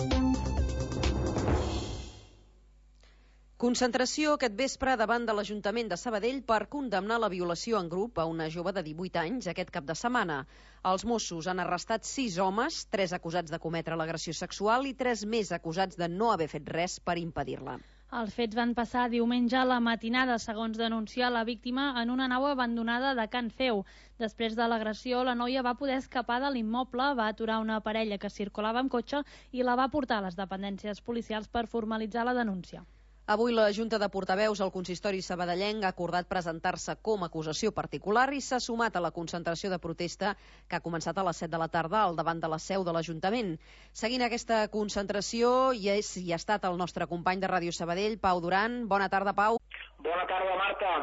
Concentració aquest vespre davant de l'Ajuntament de Sabadell per condemnar la violació en grup a una jove de 18 anys aquest cap de setmana. Els Mossos han arrestat 6 homes, 3 acusats de cometre l'agressió sexual i 3 més acusats de no haver fet res per impedir-la. Els fets van passar diumenge a la matinada, segons denunciar la víctima, en una nau abandonada de Can Feu. Després de l'agressió, la noia va poder escapar de l'immoble, va aturar una parella que circulava amb cotxe i la va portar a les dependències policials per formalitzar la denúncia. Avui la Junta de Portaveus al Consistori sabadellenc ha acordat presentar-se com a acusació particular i s'ha sumat a la concentració de protesta que ha començat a les 7 de la tarda al davant de la seu de l'Ajuntament. Seguint aquesta concentració hi ha estat el nostre company de Ràdio Sabadell, Pau Duran. Bona tarda, Pau. Bona tarda, Marta.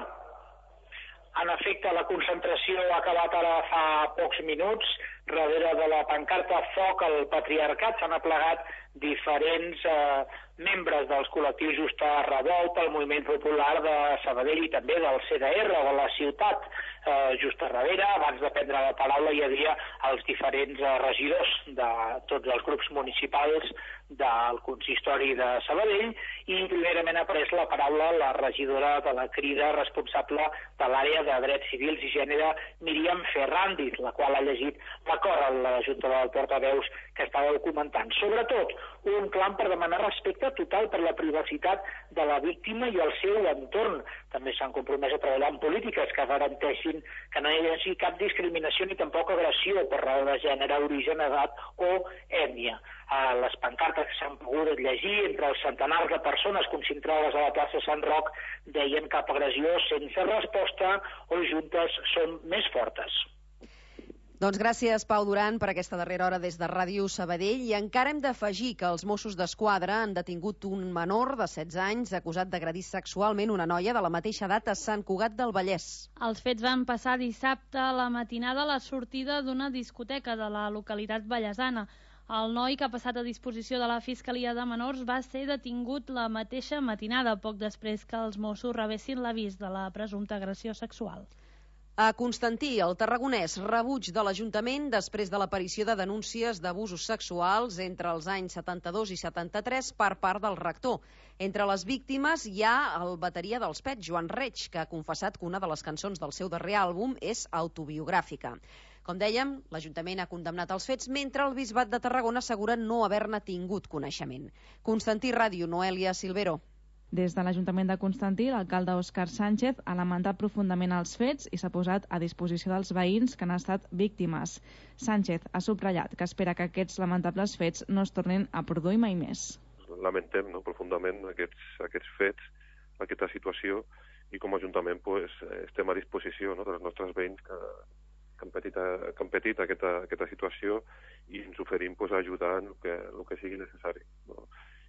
En efecte, la concentració ha acabat ara fa pocs minuts. Darrere de la pancarta Foc al Patriarcat s'han aplegat diferents membres dels col·lectius Justa Revolta, el Moviment Popular de Sabadell i també del CDR de la ciutat. Just a darrere, abans de prendre la paraula, hi havia els diferents regidors de tots els grups municipals del consistori de Sabadell i primerament ha pres la paraula la regidora de la Crida responsable de l'àrea de drets civils i gènere, Míriam Ferrandis, la qual ha llegit l'acord a la Junta de Portaveus que estàveu comentant. Sobretot, un clam per demanar respecte total per la privacitat de la víctima i el seu entorn. També s'han compromès a treballar en polítiques que garanteixin que no hi hagi cap discriminació ni tampoc agressió per raó de gènere, origen, edat o ètnia. Les pancartes que s'han pogut llegir entre els centenars de persones concentrades a la plaça Sant Roc deien cap agressió sense resposta o juntes són més fortes. Doncs gràcies, Pau Duran, per aquesta darrera hora des de Ràdio Sabadell. I encara hem d'afegir que els Mossos d'Esquadra han detingut un menor de 16 anys acusat d'agredir sexualment una noia de la mateixa edat a Sant Cugat del Vallès. Els fets van passar dissabte a la matinada a la sortida d'una discoteca de la localitat vallesana. El noi, que ha passat a disposició de la Fiscalia de Menors, va ser detingut la mateixa matinada, poc després que els Mossos rebessin l'avís de la presumpta agressió sexual. A Constantí, el tarragonès, rebuig de l'Ajuntament després de l'aparició de denúncies d'abusos sexuals entre els anys 72 i 73 per part del rector. Entre les víctimes hi ha el bateria dels Pets, Joan Reig, que ha confessat que una de les cançons del seu darrer àlbum és autobiogràfica. Com dèiem, l'Ajuntament ha condemnat els fets, mentre el Bisbat de Tarragona assegura no haver-ne tingut coneixement. Constantí Ràdio, Noèlia Silvero. Des de l'Ajuntament de Constantí, l'alcalde Òscar Sánchez ha lamentat profundament els fets i s'ha posat a disposició dels veïns que han estat víctimes. Sánchez ha subratllat que espera que aquests lamentables fets no es tornin a produir mai més. Lamentem profundament aquests fets, aquesta situació, i com a Ajuntament estem a disposició dels nostres veïns que han patit aquesta situació i ens oferim a ajudar en el que sigui necessari.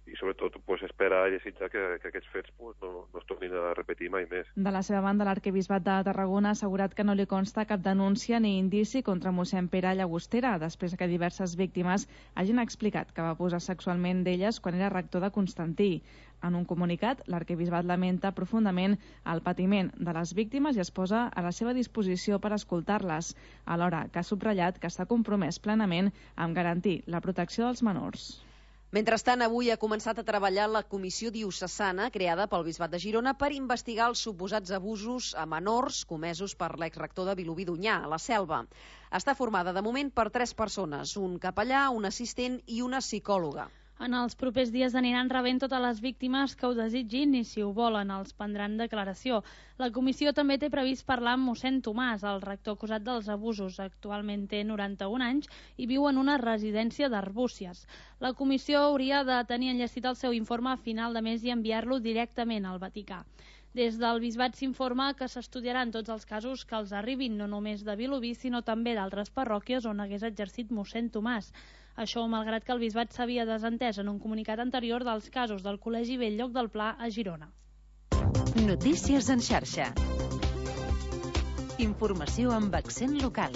i sobretot esperar i desitjar que aquests fets no es tornin a repetir mai més. De la seva banda, l'Arquebisbat de Tarragona ha assegurat que no li consta cap denúncia ni indici contra mossèn Pere Llagostera, després que diverses víctimes hagin explicat que va abusar sexualment d'elles quan era rector de Constantí. En un comunicat, l'Arquebisbat lamenta profundament el patiment de les víctimes i es posa a la seva disposició per escoltar-les, alhora que ha subratllat que està compromès plenament amb garantir la protecció dels menors. Mentrestant, avui ha començat a treballar la comissió diocesana creada pel Bisbat de Girona per investigar els suposats abusos a menors comesos per l'exrector de Vilobí d'Onyar, a la Selva. Està formada de moment per 3 persones, un capellà, un assistent i una psicòloga. En els propers dies aniran rebent totes les víctimes que ho desitgin i, si ho volen, els prendran declaració. La comissió també té previst parlar amb mossèn Tomàs, el rector acusat dels abusos. Actualment té 91 anys i viu en una residència d'Arbúcies. La comissió hauria de tenir enllestit el seu informe a final de mes i enviar-lo directament al Vaticà. Des del Bisbat s'informa que s'estudiaran tots els casos que els arribin, no només de Vilobí, sinó també d'altres parròquies on hagués exercit mossèn Tomàs. Això malgrat que el Bisbat s'havia desentès en un comunicat anterior dels casos del Col·legi Bell-lloc del Pla a Girona. Notícies en xarxa. Informació amb accent local.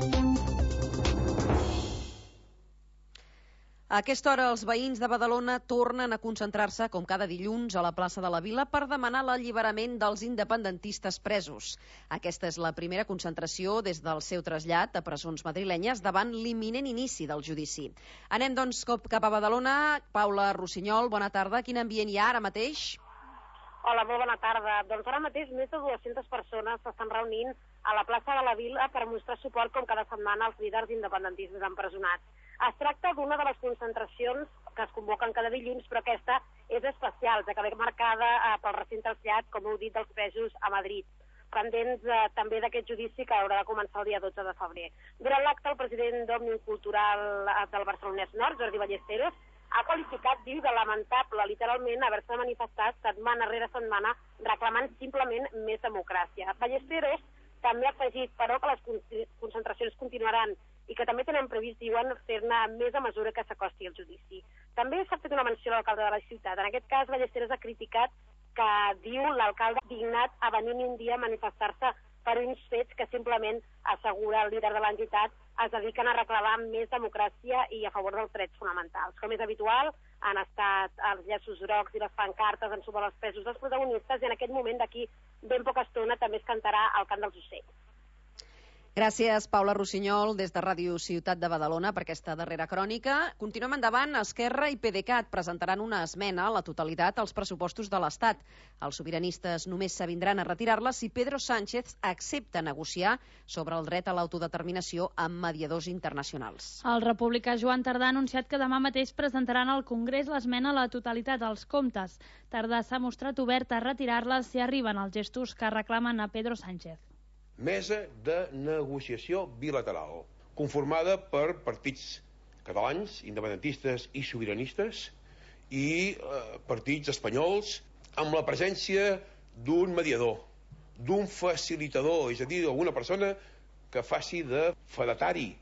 A aquesta hora, els veïns de Badalona tornen a concentrar-se, com cada dilluns, a la plaça de la Vila per demanar l'alliberament dels independentistes presos. Aquesta és la primera concentració des del seu trasllat a presons madrilenyes davant l'imminent inici del judici. Anem, doncs, cap a Badalona. Paula Rossinyol, bona tarda. Quin ambient hi ha ara mateix? Hola, molt bona tarda. Doncs ara mateix més de 200 persones s'estan reunint a la plaça de la Vila per mostrar suport com cada setmana als líders independentistes empresonats. Es tracta d'una de les concentracions que es convoquen cada dilluns, però aquesta és especial, ja que ve marcada pel recent trasllat, com heu dit, dels presos a Madrid, pendents també d'aquest judici que haurà de començar el dia 12 de febrer. Durant l'acte, el president d'Òmnium Cultural del Barcelonès Nord, Jordi Ballesteros, ha qualificat, diu, de lamentable, literalment, haver-se manifestat setmana rere setmana reclamant simplement més democràcia. Ballesteros també ha afegit, però, que les concentracions continuaran i que també tenen previst, diuen, fer-ne més a mesura que s'acosti el judici. També s'ha fet una menció a l'alcalde de la ciutat. En aquest cas, Ballesteros ha criticat que, diu, l'alcalde dignat a venir un dia a manifestar-se per uns fets que simplement, assegura el líder de l'entitat, es dediquen a reclamar més democràcia i a favor dels drets fonamentals. Com és habitual, han estat els llaços grocs i les pancartes en suport als presos dels protagonistes i en aquest moment, d'aquí ben poca estona, també es cantarà el cant dels ocells. Gràcies, Paula Rossinyol, des de Ràdio Ciutat de Badalona, per aquesta darrera crònica. Continuem endavant. Esquerra i PDeCAT presentaran una esmena a la totalitat als pressupostos de l'Estat. Els sobiranistes només s'avindran a retirar-la si Pedro Sánchez accepta negociar sobre el dret a l'autodeterminació amb mediadors internacionals. El republicà Joan Tardà ha anunciat que demà mateix presentaran al Congrés l'esmena a la totalitat als comptes. Tardà s'ha mostrat obert a retirar-la si arriben els gestos que reclamen a Pedro Sánchez. Mesa de negociació bilateral, conformada per partits catalans, independentistes i sobiranistes, i partits espanyols, amb la presència d'un mediador, d'un facilitador, és a dir, d'alguna persona que faci de fedatari.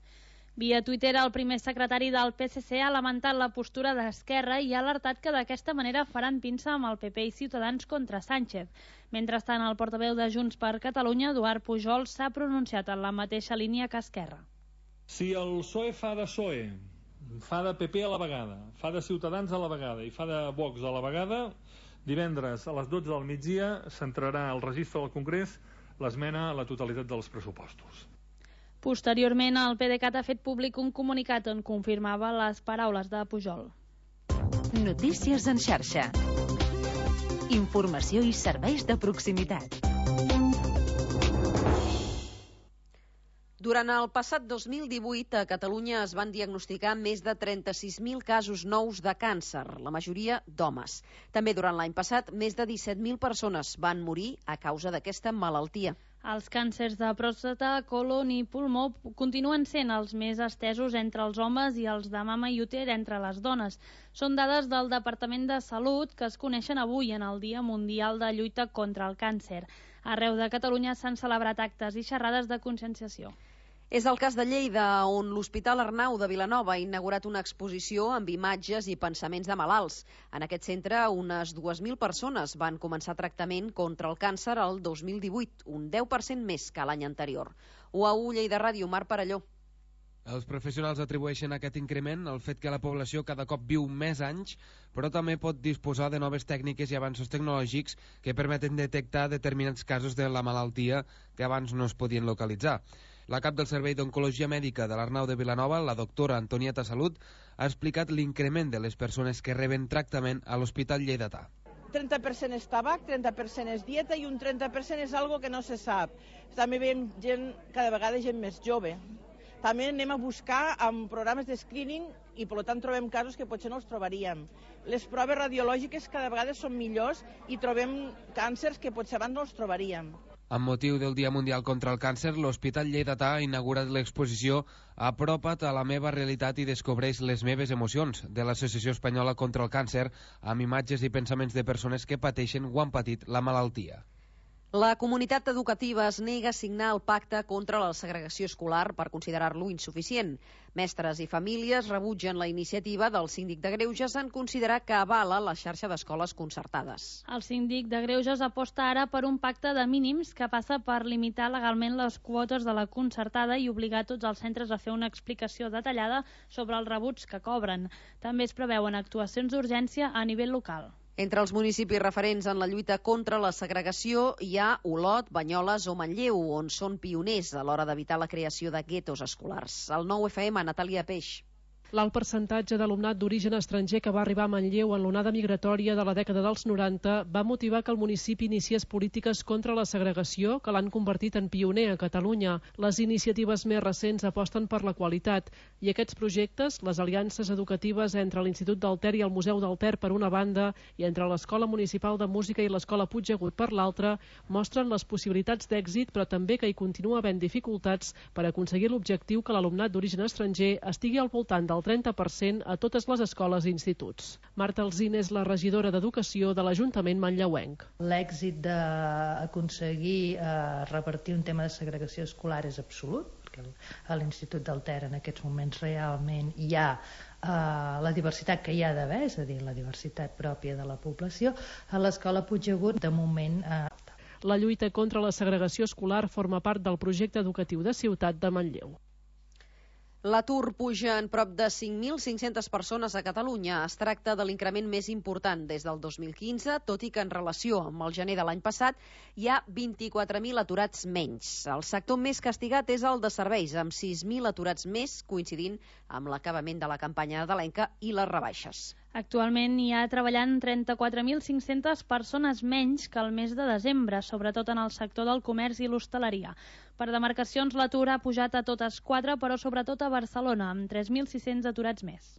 Via Twitter, el primer secretari del PSC ha lamentat la postura d'Esquerra i ha alertat que d'aquesta manera faran pinça amb el PP i Ciutadans contra Sánchez. Mentrestant, el portaveu de Junts per Catalunya, Eduard Pujol, s'ha pronunciat en la mateixa línia que Esquerra. Si el PSOE fa de PSOE, fa de PP a la vegada, fa de Ciutadans a la vegada i fa de Vox a la vegada, divendres a les 12 del migdia s'entrarà al registre del Congrés l'esmena a la totalitat dels pressupostos. Posteriorment, el PDeCAT ha fet públic un comunicat on confirmava les paraules de Pujol. Notícies en xarxa. Informació i serveis de proximitat. Durant el passat 2018, a Catalunya es van diagnosticar més de 36.000 casos nous de càncer, la majoria d'homes. També durant l'any passat, més de 17.000 persones van morir a causa d'aquesta malaltia. Els càncers de pròstata, colon i pulmó continuen sent els més estesos entre els homes i els de mama i úter entre les dones. Són dades del Departament de Salut que es coneixen avui en el Dia Mundial de Lluita contra el Càncer. Arreu de Catalunya s'han celebrat actes i xerrades de conscienciació. És el cas de Lleida, on l'Hospital Arnau de Vilanova ha inaugurat una exposició amb imatges i pensaments de malalts. En aquest centre, unes 2.000 persones van començar tractament contra el càncer el 2018, un 10% més que l'any anterior. UAU Lleida Ràdio, Mar Parelló. Els professionals atribueixen aquest increment al fet que la població cada cop viu més anys, però també pot disposar de noves tècniques i avanços tecnològics que permeten detectar determinats casos de la malaltia que abans no es podien localitzar. La cap del Servei d'Oncologia Mèdica de l'Arnau de Vilanova, la doctora Antonieta Salut, ha explicat l'increment de les persones que reben tractament a l'Hospital Lleidatà. 30% és tabac, 30% és dieta i un 30% és algo que no se sap. També veiem cada vegada gent més jove. També anem a buscar amb programes de screening i per tant trobem casos que potser no els trobaríem. Les proves radiològiques cada vegada són millors i trobem càncers que potser abans no els trobaríem. Amb motiu del Dia Mundial contra el Càncer, l'Hospital Lleidatà ha inaugurat l'exposició Apropa't a la meva realitat i descobreix les meves emocions, de l'Associació Espanyola contra el Càncer, amb imatges i pensaments de persones que pateixen o han patit la malaltia. La comunitat educativa es nega a signar el pacte contra la segregació escolar per considerar-lo insuficient. Mestres i famílies rebutgen la iniciativa del síndic de Greuges en considerar que avala la xarxa d'escoles concertades. El síndic de Greuges aposta ara per un pacte de mínims que passa per limitar legalment les quotes de la concertada i obligar tots els centres a fer una explicació detallada sobre els rebuts que cobren. També es preveuen actuacions d'urgència a nivell local. Entre els municipis referents en la lluita contra la segregació hi ha Olot, Banyoles o Manlleu, on són pioners a l'hora d'evitar la creació de guetos escolars. El 9FM, Natàlia Peix. L'alt percentatge d'alumnat d'origen estranger que va arribar a Manlleu en l'onada migratòria de la dècada dels 90 va motivar que el municipi iniciés polítiques contra la segregació que l'han convertit en pioner a Catalunya. Les iniciatives més recents aposten per la qualitat i aquests projectes, les aliances educatives entre l'Institut del Ter i el Museu del Ter per una banda i entre l'Escola Municipal de Música i l'Escola Puigdegut per l'altra, mostren les possibilitats d'èxit però també que hi continua havent dificultats per aconseguir l'objectiu que l'alumnat d'origen estranger estigui al voltant del 30% a totes les escoles i instituts. Marta Alsina és la regidora d'Educació de l'Ajuntament manlleuenc. L'èxit d'aconseguir revertir un tema de segregació escolar és absolut, perquè a l'Institut del Ter en aquests moments realment hi ha la diversitat que hi ha d'haver, és a dir, la diversitat pròpia de la població. A l'Escola Puigdegut, de moment... La lluita contra la segregació escolar forma part del projecte educatiu de Ciutat de Manlleu. L'atur puja en prop de 5.500 persones a Catalunya. Es tracta de l'increment més important des del 2015, tot i que en relació amb el gener de l'any passat hi ha 24.000 aturats menys. El sector més castigat és el de serveis, amb 6.000 aturats més, coincidint amb l'acabament de la campanya nadalenca i les rebaixes. Actualment hi ha treballant 34.500 persones menys que el mes de desembre, sobretot en el sector del comerç i l'hostaleria. Per demarcacions, l'atur ha pujat a totes 4, però sobretot a Barcelona, amb 3.600 aturats més.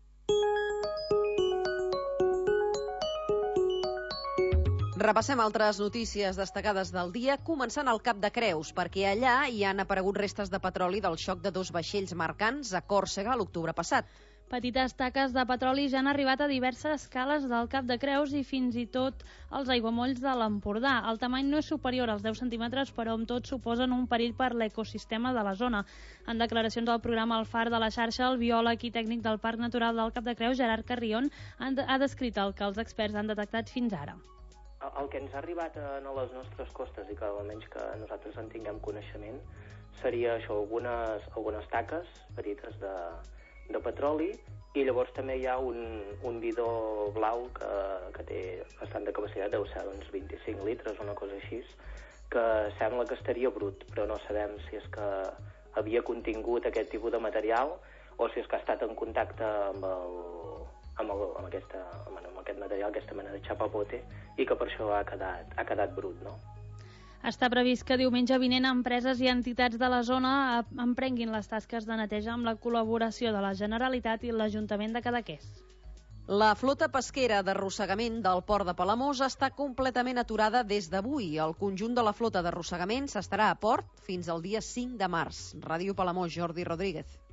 Repassem altres notícies destacades del dia, començant al Cap de Creus, perquè allà hi han aparegut restes de petroli del xoc de dos vaixells mercants a Còrsega l'octubre passat. Petites taques de petroli ja han arribat a diverses cales del Cap de Creus i fins i tot als aiguamolls de l'Empordà. El tamany no és superior als 10 centímetres, però amb tot suposen un perill per l'ecosistema de la zona. En declaracions al programa El Far de la xarxa, el biòleg i tècnic del Parc Natural del Cap de Creus, Gerard Carrion, ha descrit el que els experts han detectat fins ara. El que ens ha arribat a les nostres costes i que almenys que nosaltres en tinguem coneixement seria això, algunes taques petites de petroli, i llavors també hi ha un bidó blau que té bastant de capacitat, deu ser d'uns 25 litres o una cosa així, que sembla que estaria brut, però no sabem si és que havia contingut aquest tipus de material o si és que ha estat en contacte amb aquest material, aquesta mena de chapapote, i que per això ha quedat brut, no? Està previst que diumenge vinent empreses i entitats de la zona emprenguin les tasques de neteja amb la col·laboració de la Generalitat i l'Ajuntament de Cadaqués. La flota pesquera d'arrossegament del port de Palamós està completament aturada des d'avui. El conjunt de la flota d'arrossegament s'estarà a port fins al dia 5 de març. Ràdio Palamós, Jordi Rodríguez.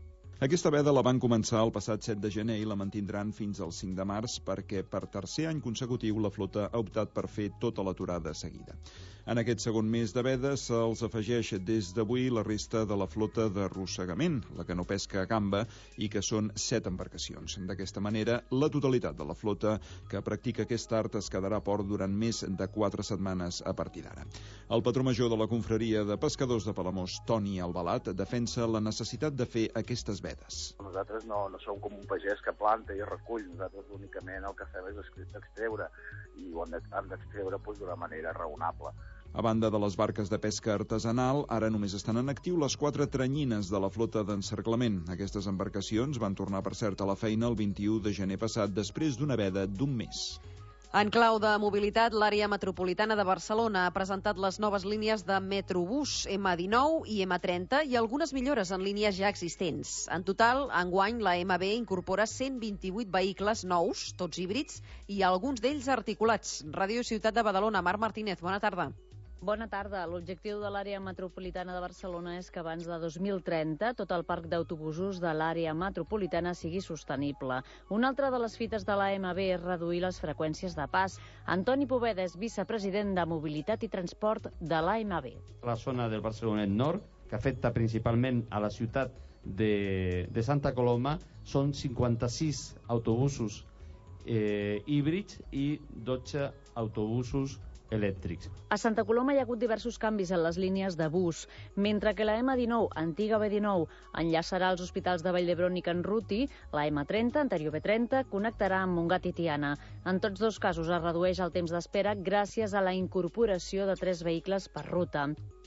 Aquesta veda la van començar el passat 7 de gener i la mantindran fins al 5 de març perquè per tercer any consecutiu la flota ha optat per fer tota l'aturada seguida. En aquest segon mes de veda se'ls afegeix des d'avui la resta de la flota d'arrossegament, la que no pesca a gamba, i que són 7 embarcacions. D'aquesta manera, la totalitat de la flota que practica aquest art es quedarà a port durant més de 4 setmanes a partir d'ara. El patró major de la confraria de pescadors de Palamós, Toni Albalat, defensa la necessitat de fer aquestes vedes. Nosaltres no som com un pagès que planta i recull, nosaltres únicament el que fem és extreure, i ho han d'extreure d'una manera raonable. A banda de les barques de pesca artesanal, ara només estan en actiu les 4 tranyines de la flota d'encerclament. Aquestes embarcacions van tornar, per cert, a la feina el 21 de gener passat, després d'una veda d'un mes. En clau de mobilitat, l'àrea metropolitana de Barcelona ha presentat les noves línies de Metrobús M19 i M30 i algunes millores en línies ja existents. En total, enguany, la MB incorpora 128 vehicles nous, tots híbrids, i alguns d'ells articulats. Ràdio Ciutat de Badalona, Marc Martínez, bona tarda. Bona tarda. L'objectiu de l'àrea metropolitana de Barcelona és que abans de 2030 tot el parc d'autobusos de l'àrea metropolitana sigui sostenible. Una altra de les fites de l'AMB és reduir les freqüències de pas. Antoni Poveda és vicepresident de Mobilitat i Transport de l'AMB. La zona del Barcelonet Nord, que afecta principalment a la ciutat de Santa Coloma, són 56 autobusos híbrids i 12 autobusos elèctrics. A Santa Coloma hi ha hagut diversos canvis en les línies de bus. Mentre que la M19, antiga B19, enllaçarà els hospitals de Vall d'Hebron i Can Ruti, la M30, anterior B30, connectarà amb Montgat i Tiana. En tots dos casos es redueix el temps d'espera gràcies a la incorporació de 3 vehicles per ruta.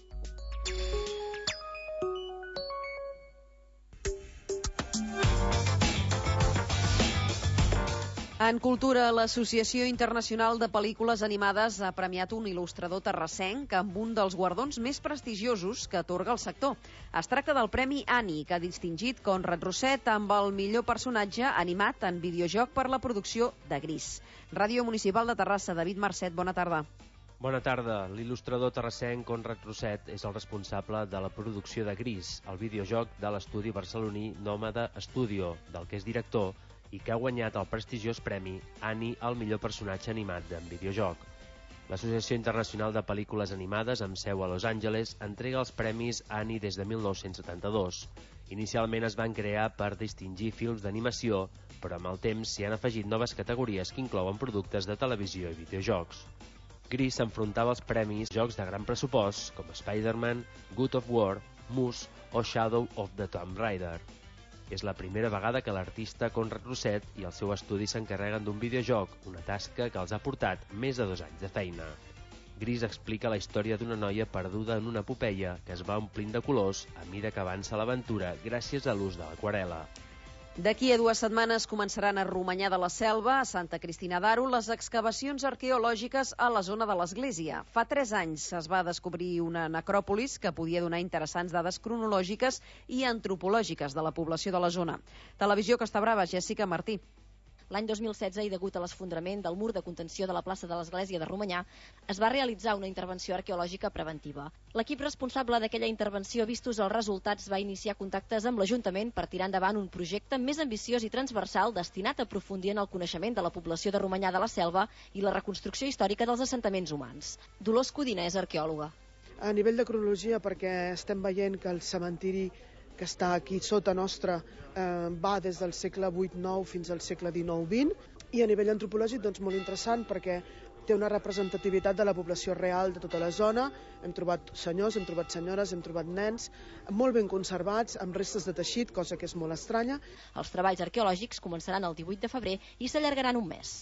En cultura, l'Associació Internacional de Pel·lícules Animades ha premiat un il·lustrador terrassenc amb un dels guardons més prestigiosos que atorga el sector. Es tracta del Premi Annie, que ha distingit Conrad Roset amb el millor personatge animat en videojoc per la producció de Gris. Ràdio Municipal de Terrassa, David Marcet, bona tarda. Bona tarda. L'il·lustrador terrassenc Conrad Roset és el responsable de la producció de Gris, el videojoc de l'estudi barceloní Nòmada Studio, del que és director, i que ha guanyat el prestigiós premi Annie al millor personatge animat en videojoc. L'Associació Internacional de Pel·lícules Animades, amb seu a Los Angeles, entrega els premis Annie des de 1972. Inicialment es van crear per distingir films d'animació, però amb el temps s'hi han afegit noves categories que inclouen productes de televisió i videojocs. Gris s'enfrontava als premis jocs de gran pressupost, com Spider-Man, God of War, Moose o Shadow of the Tomb Raider. És la primera vegada que l'artista Conrad Roset i el seu estudi s'encarreguen d'un videojoc, una tasca que els ha portat més de 2 anys de feina. Gris explica la història d'una noia perduda en una epopeia que es va omplint de colors a mida que avança l'aventura gràcies a l'ús de l'aquarel·la. D'aquí a 2 setmanes començaran a Romanyà de la Selva, a Santa Cristina d'Aro, les excavacions arqueològiques a la zona de l'església. Fa 3 anys es va descobrir una necròpolis que podia donar interessants dades cronològiques i antropològiques de la població de la zona. Televisió Costa Brava, Jessica Martí. L'any 2016, i degut a l'esfondrament del mur de contenció de la plaça de l'Església de Romanyà, es va realitzar una intervenció arqueològica preventiva. L'equip responsable d'aquella intervenció, vistos els resultats, va iniciar contactes amb l'Ajuntament per tirar endavant un projecte més ambiciós i transversal destinat a aprofundir en el coneixement de la població de Romanyà de la Selva i la reconstrucció històrica dels assentaments humans. Dolors Codina és arqueòloga. A nivell de cronologia, perquè estem veient que el cementiri que està aquí sota nostra va des del segle VIII-IX fins al segle XIX-XX, i a nivell antropològic doncs molt interessant perquè té una representativitat de la població real de tota la zona. Hem trobat senyors, hem trobat senyores, hem trobat nens, molt ben conservats, amb restes de teixit, cosa que és molt estranya. Els treballs arqueològics començaran el 18 de febrer i s'allargaran un mes.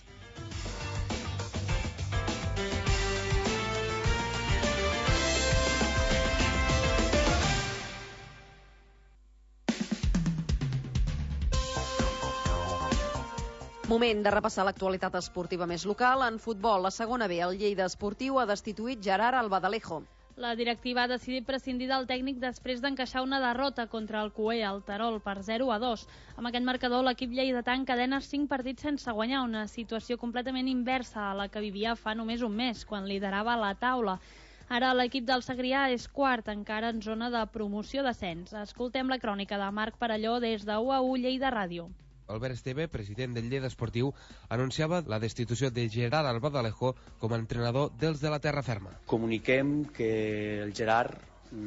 Moment de repassar l'actualitat esportiva més local. En futbol, la segona B, el Lleida Esportiu ha destituït Gerard Albadalejo. La directiva ha decidit prescindir del tècnic després d'encaixar una derrota contra el CUE al Terol per 0-2. Amb aquest marcador, l'equip lleidatà encadena 5 partits sense guanyar, una situació completament inversa a la que vivia fa només un mes, quan liderava la taula. Ara l'equip del Segrià és quart, encara en zona de promoció d'ascens. Escoltem la crònica de Marc Parelló des de UAU Lleida Ràdio. Albert Esteve, president del Lleida Esportiu, anunciava la destitució de Gerard Albadalejo com a entrenador dels de la terra ferma. Comuniquem que el Gerard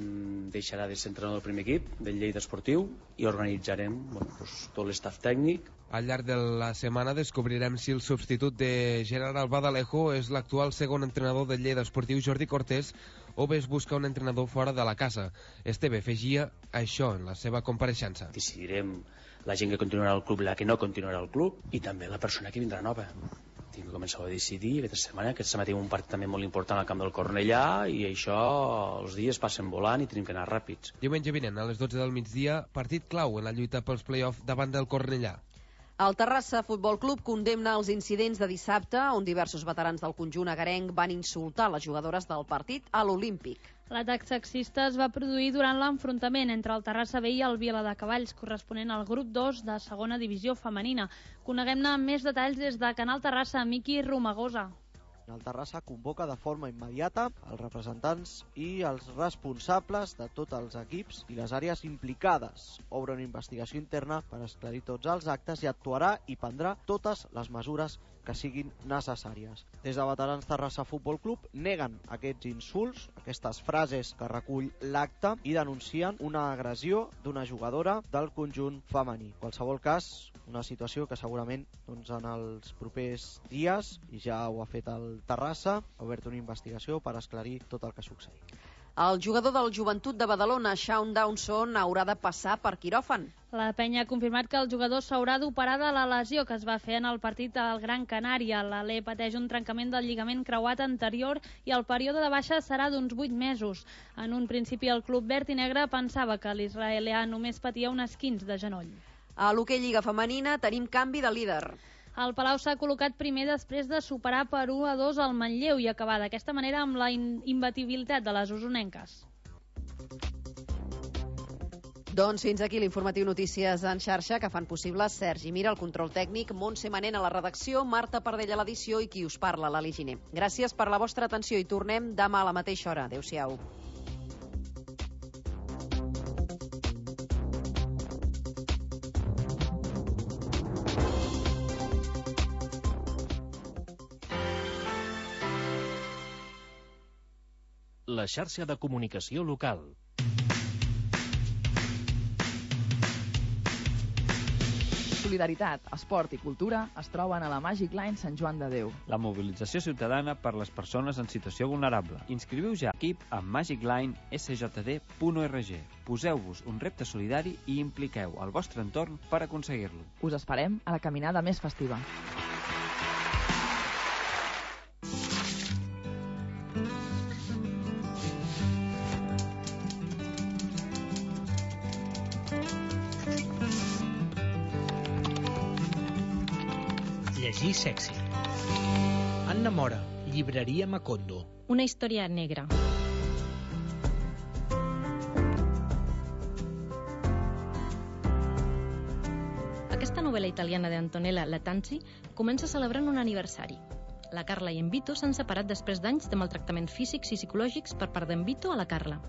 deixarà de ser entrenador del primer equip del Lleida Esportiu i organitzarem tot l'estaf tècnic. Al llarg de la setmana descobrirem si el substitut de Gerard Albadalejo és l'actual segon entrenador del Lleida Esportiu Jordi Cortés o bé es busca un entrenador fora de la casa. Esteve afegia això en la seva compareixença. Decidirem la gent que continuarà al club i la que no continuarà al club i també la persona que vindrà nova. Tinc que començar a decidir aquesta setmana tenim un partit també molt important al camp del Cornellà i això els dies passen volant i tenim que anar ràpids. Diumenge vinent a les 12 del migdia, partit clau en la lluita pels play-off davant del Cornellà. El Terrassa Futbol Club condemna els incidents de dissabte on diversos veterans del conjunt agarenc van insultar les jugadores del partit a l'Olímpic. L'atac sexista es va produir durant l'enfrontament entre el Terrassa B i el Viladecavalls, corresponent al grup 2 de segona divisió femenina. Coneguem-ne més detalls des de Canal Terrassa, Miqui Romagosa. El Terrassa convoca de forma immediata els representants i els responsables de tots els equips i les àrees implicades. Obre una investigació interna per esclarir tots els actes i actuarà i prendrà totes les mesures que siguin necessàries. Des de Veterans Terrassa Futbol Club neguen aquests insults, aquestes frases que recull l'acte i denuncien una agressió d'una jugadora del conjunt femení. En qualsevol cas, una situació que segurament en els propers dies, i ja ho ha fet el Terrassa, ha obert una investigació per esclarir tot el que ha succeït. El jugador del Joventut de Badalona, Shaun Downson, haurà de passar per quiròfan. La penya ha confirmat que el jugador s'haurà d'operar de la lesió que es va fer en el partit del Gran Canària. L'Alé pateix un trencament del lligament creuat anterior i el període de baixa serà d'uns 8 mesos. En un principi, el club verd i negre pensava que l'israelià només patia un esquinç de genoll. A l'hoquei Lliga Femenina tenim canvi de líder. El Palau s'ha col·locat primer després de superar per 1-2 el Manlleu i acabar d'aquesta manera amb la imbatibilitat de les usonenques. Doncs fins aquí l'informatiu Notícies en xarxa que fan possible Sergi Mira, el control tècnic, Montse Manent a la redacció, Marta Pardell a l'edició i qui us parla, l'Ali Giner. Gràcies per la vostra atenció i tornem demà a la mateixa hora. Adéu-siau. La xarxa de comunicació local. Solidaritat, esport i cultura es troben a la Magic Line Sant Joan de Déu. La mobilització ciutadana per les persones en situació vulnerable. Inscriviu ja equip a magiclinesjd.org. Poseu-vos un repte solidari i impliqueu el vostre entorn per aconseguir-lo. Us esperem a la caminada més festiva. Llegir sexy. Anna Mora, llibreria Macondo. Una història negra. Aquesta novel·la italiana d'Antonella Lattanzi comença celebrant un aniversari. La Carla i en Vito s'han separat després d'anys de maltractaments físics i psicològics per part d'en Vito a la Carla.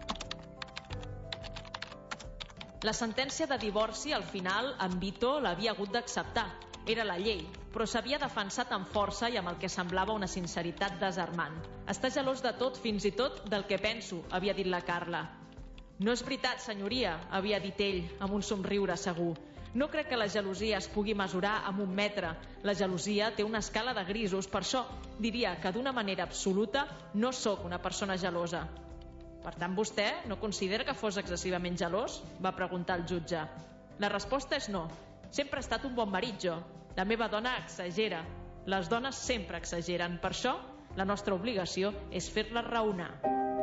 La sentència de divorci, al final, en Vito l'havia hagut d'acceptar. Era la llei, però s'havia defensat amb força i amb el que semblava una sinceritat desarmant. Està gelós de tot, fins i tot del que penso, havia dit la Carla. No és veritat, senyoria, havia dit ell, amb un somriure segur. No crec que la gelosia es pugui mesurar amb un metre. La gelosia té una escala de grisos, per això diria que d'una manera absoluta no sóc una persona gelosa. Per tant, vostè no considera que fos excessivament gelós? Va preguntar el jutge. La resposta és no. Sempre he estat un bon marit, jo. La meva dona exagera. Les dones sempre exageren. Per això, la nostra obligació és fer-les raonar.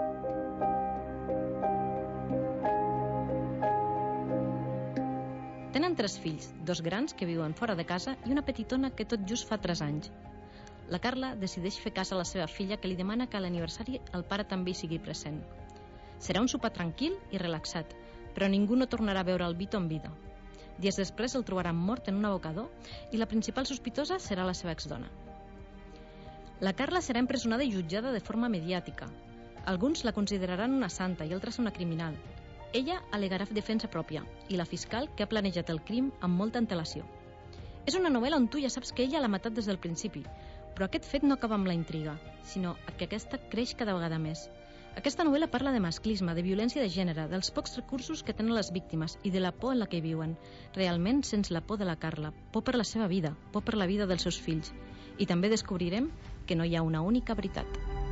Tenen 3 fills, 2 grans que viuen fora de casa i una petitona que tot just fa 3 anys. La Carla decideix fer cas a la seva filla que li demana que a l'aniversari el pare també hi sigui present. Serà un sopar tranquil i relaxat, però ningú no tornarà a veure el Vito en vida. Dies després el trobaran mort en un abocador i la principal sospitosa serà la seva exdona. La Carla serà empresonada i jutjada de forma mediàtica. Alguns la consideraran una santa i altres una criminal. Ella al·legarà defensa pròpia i la fiscal que ha planejat el crim amb molta antelació. És una novel·la on tu ja saps que ella l'ha matat des del principi, però aquest fet no acaba amb la intriga, sinó que aquesta creix cada vegada més. Aquesta novel·la parla de masclisme, de violència de gènere, dels pocs recursos que tenen les víctimes i de la por en la que viuen, realment sense la por de la Carla, por per la seva vida, por per la vida dels seus fills. I també descobrirem que no hi ha una única veritat.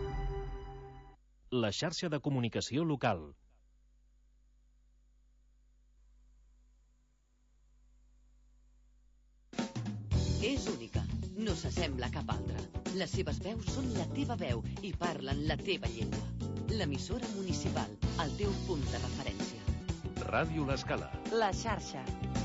La xarxa de comunicació local. És única, no s'assembla a cap altra. Les seves veus són la teva veu i parlen la teva llengua. L'emissora municipal, el teu punt de referència. Ràdio L'Escala. La xarxa.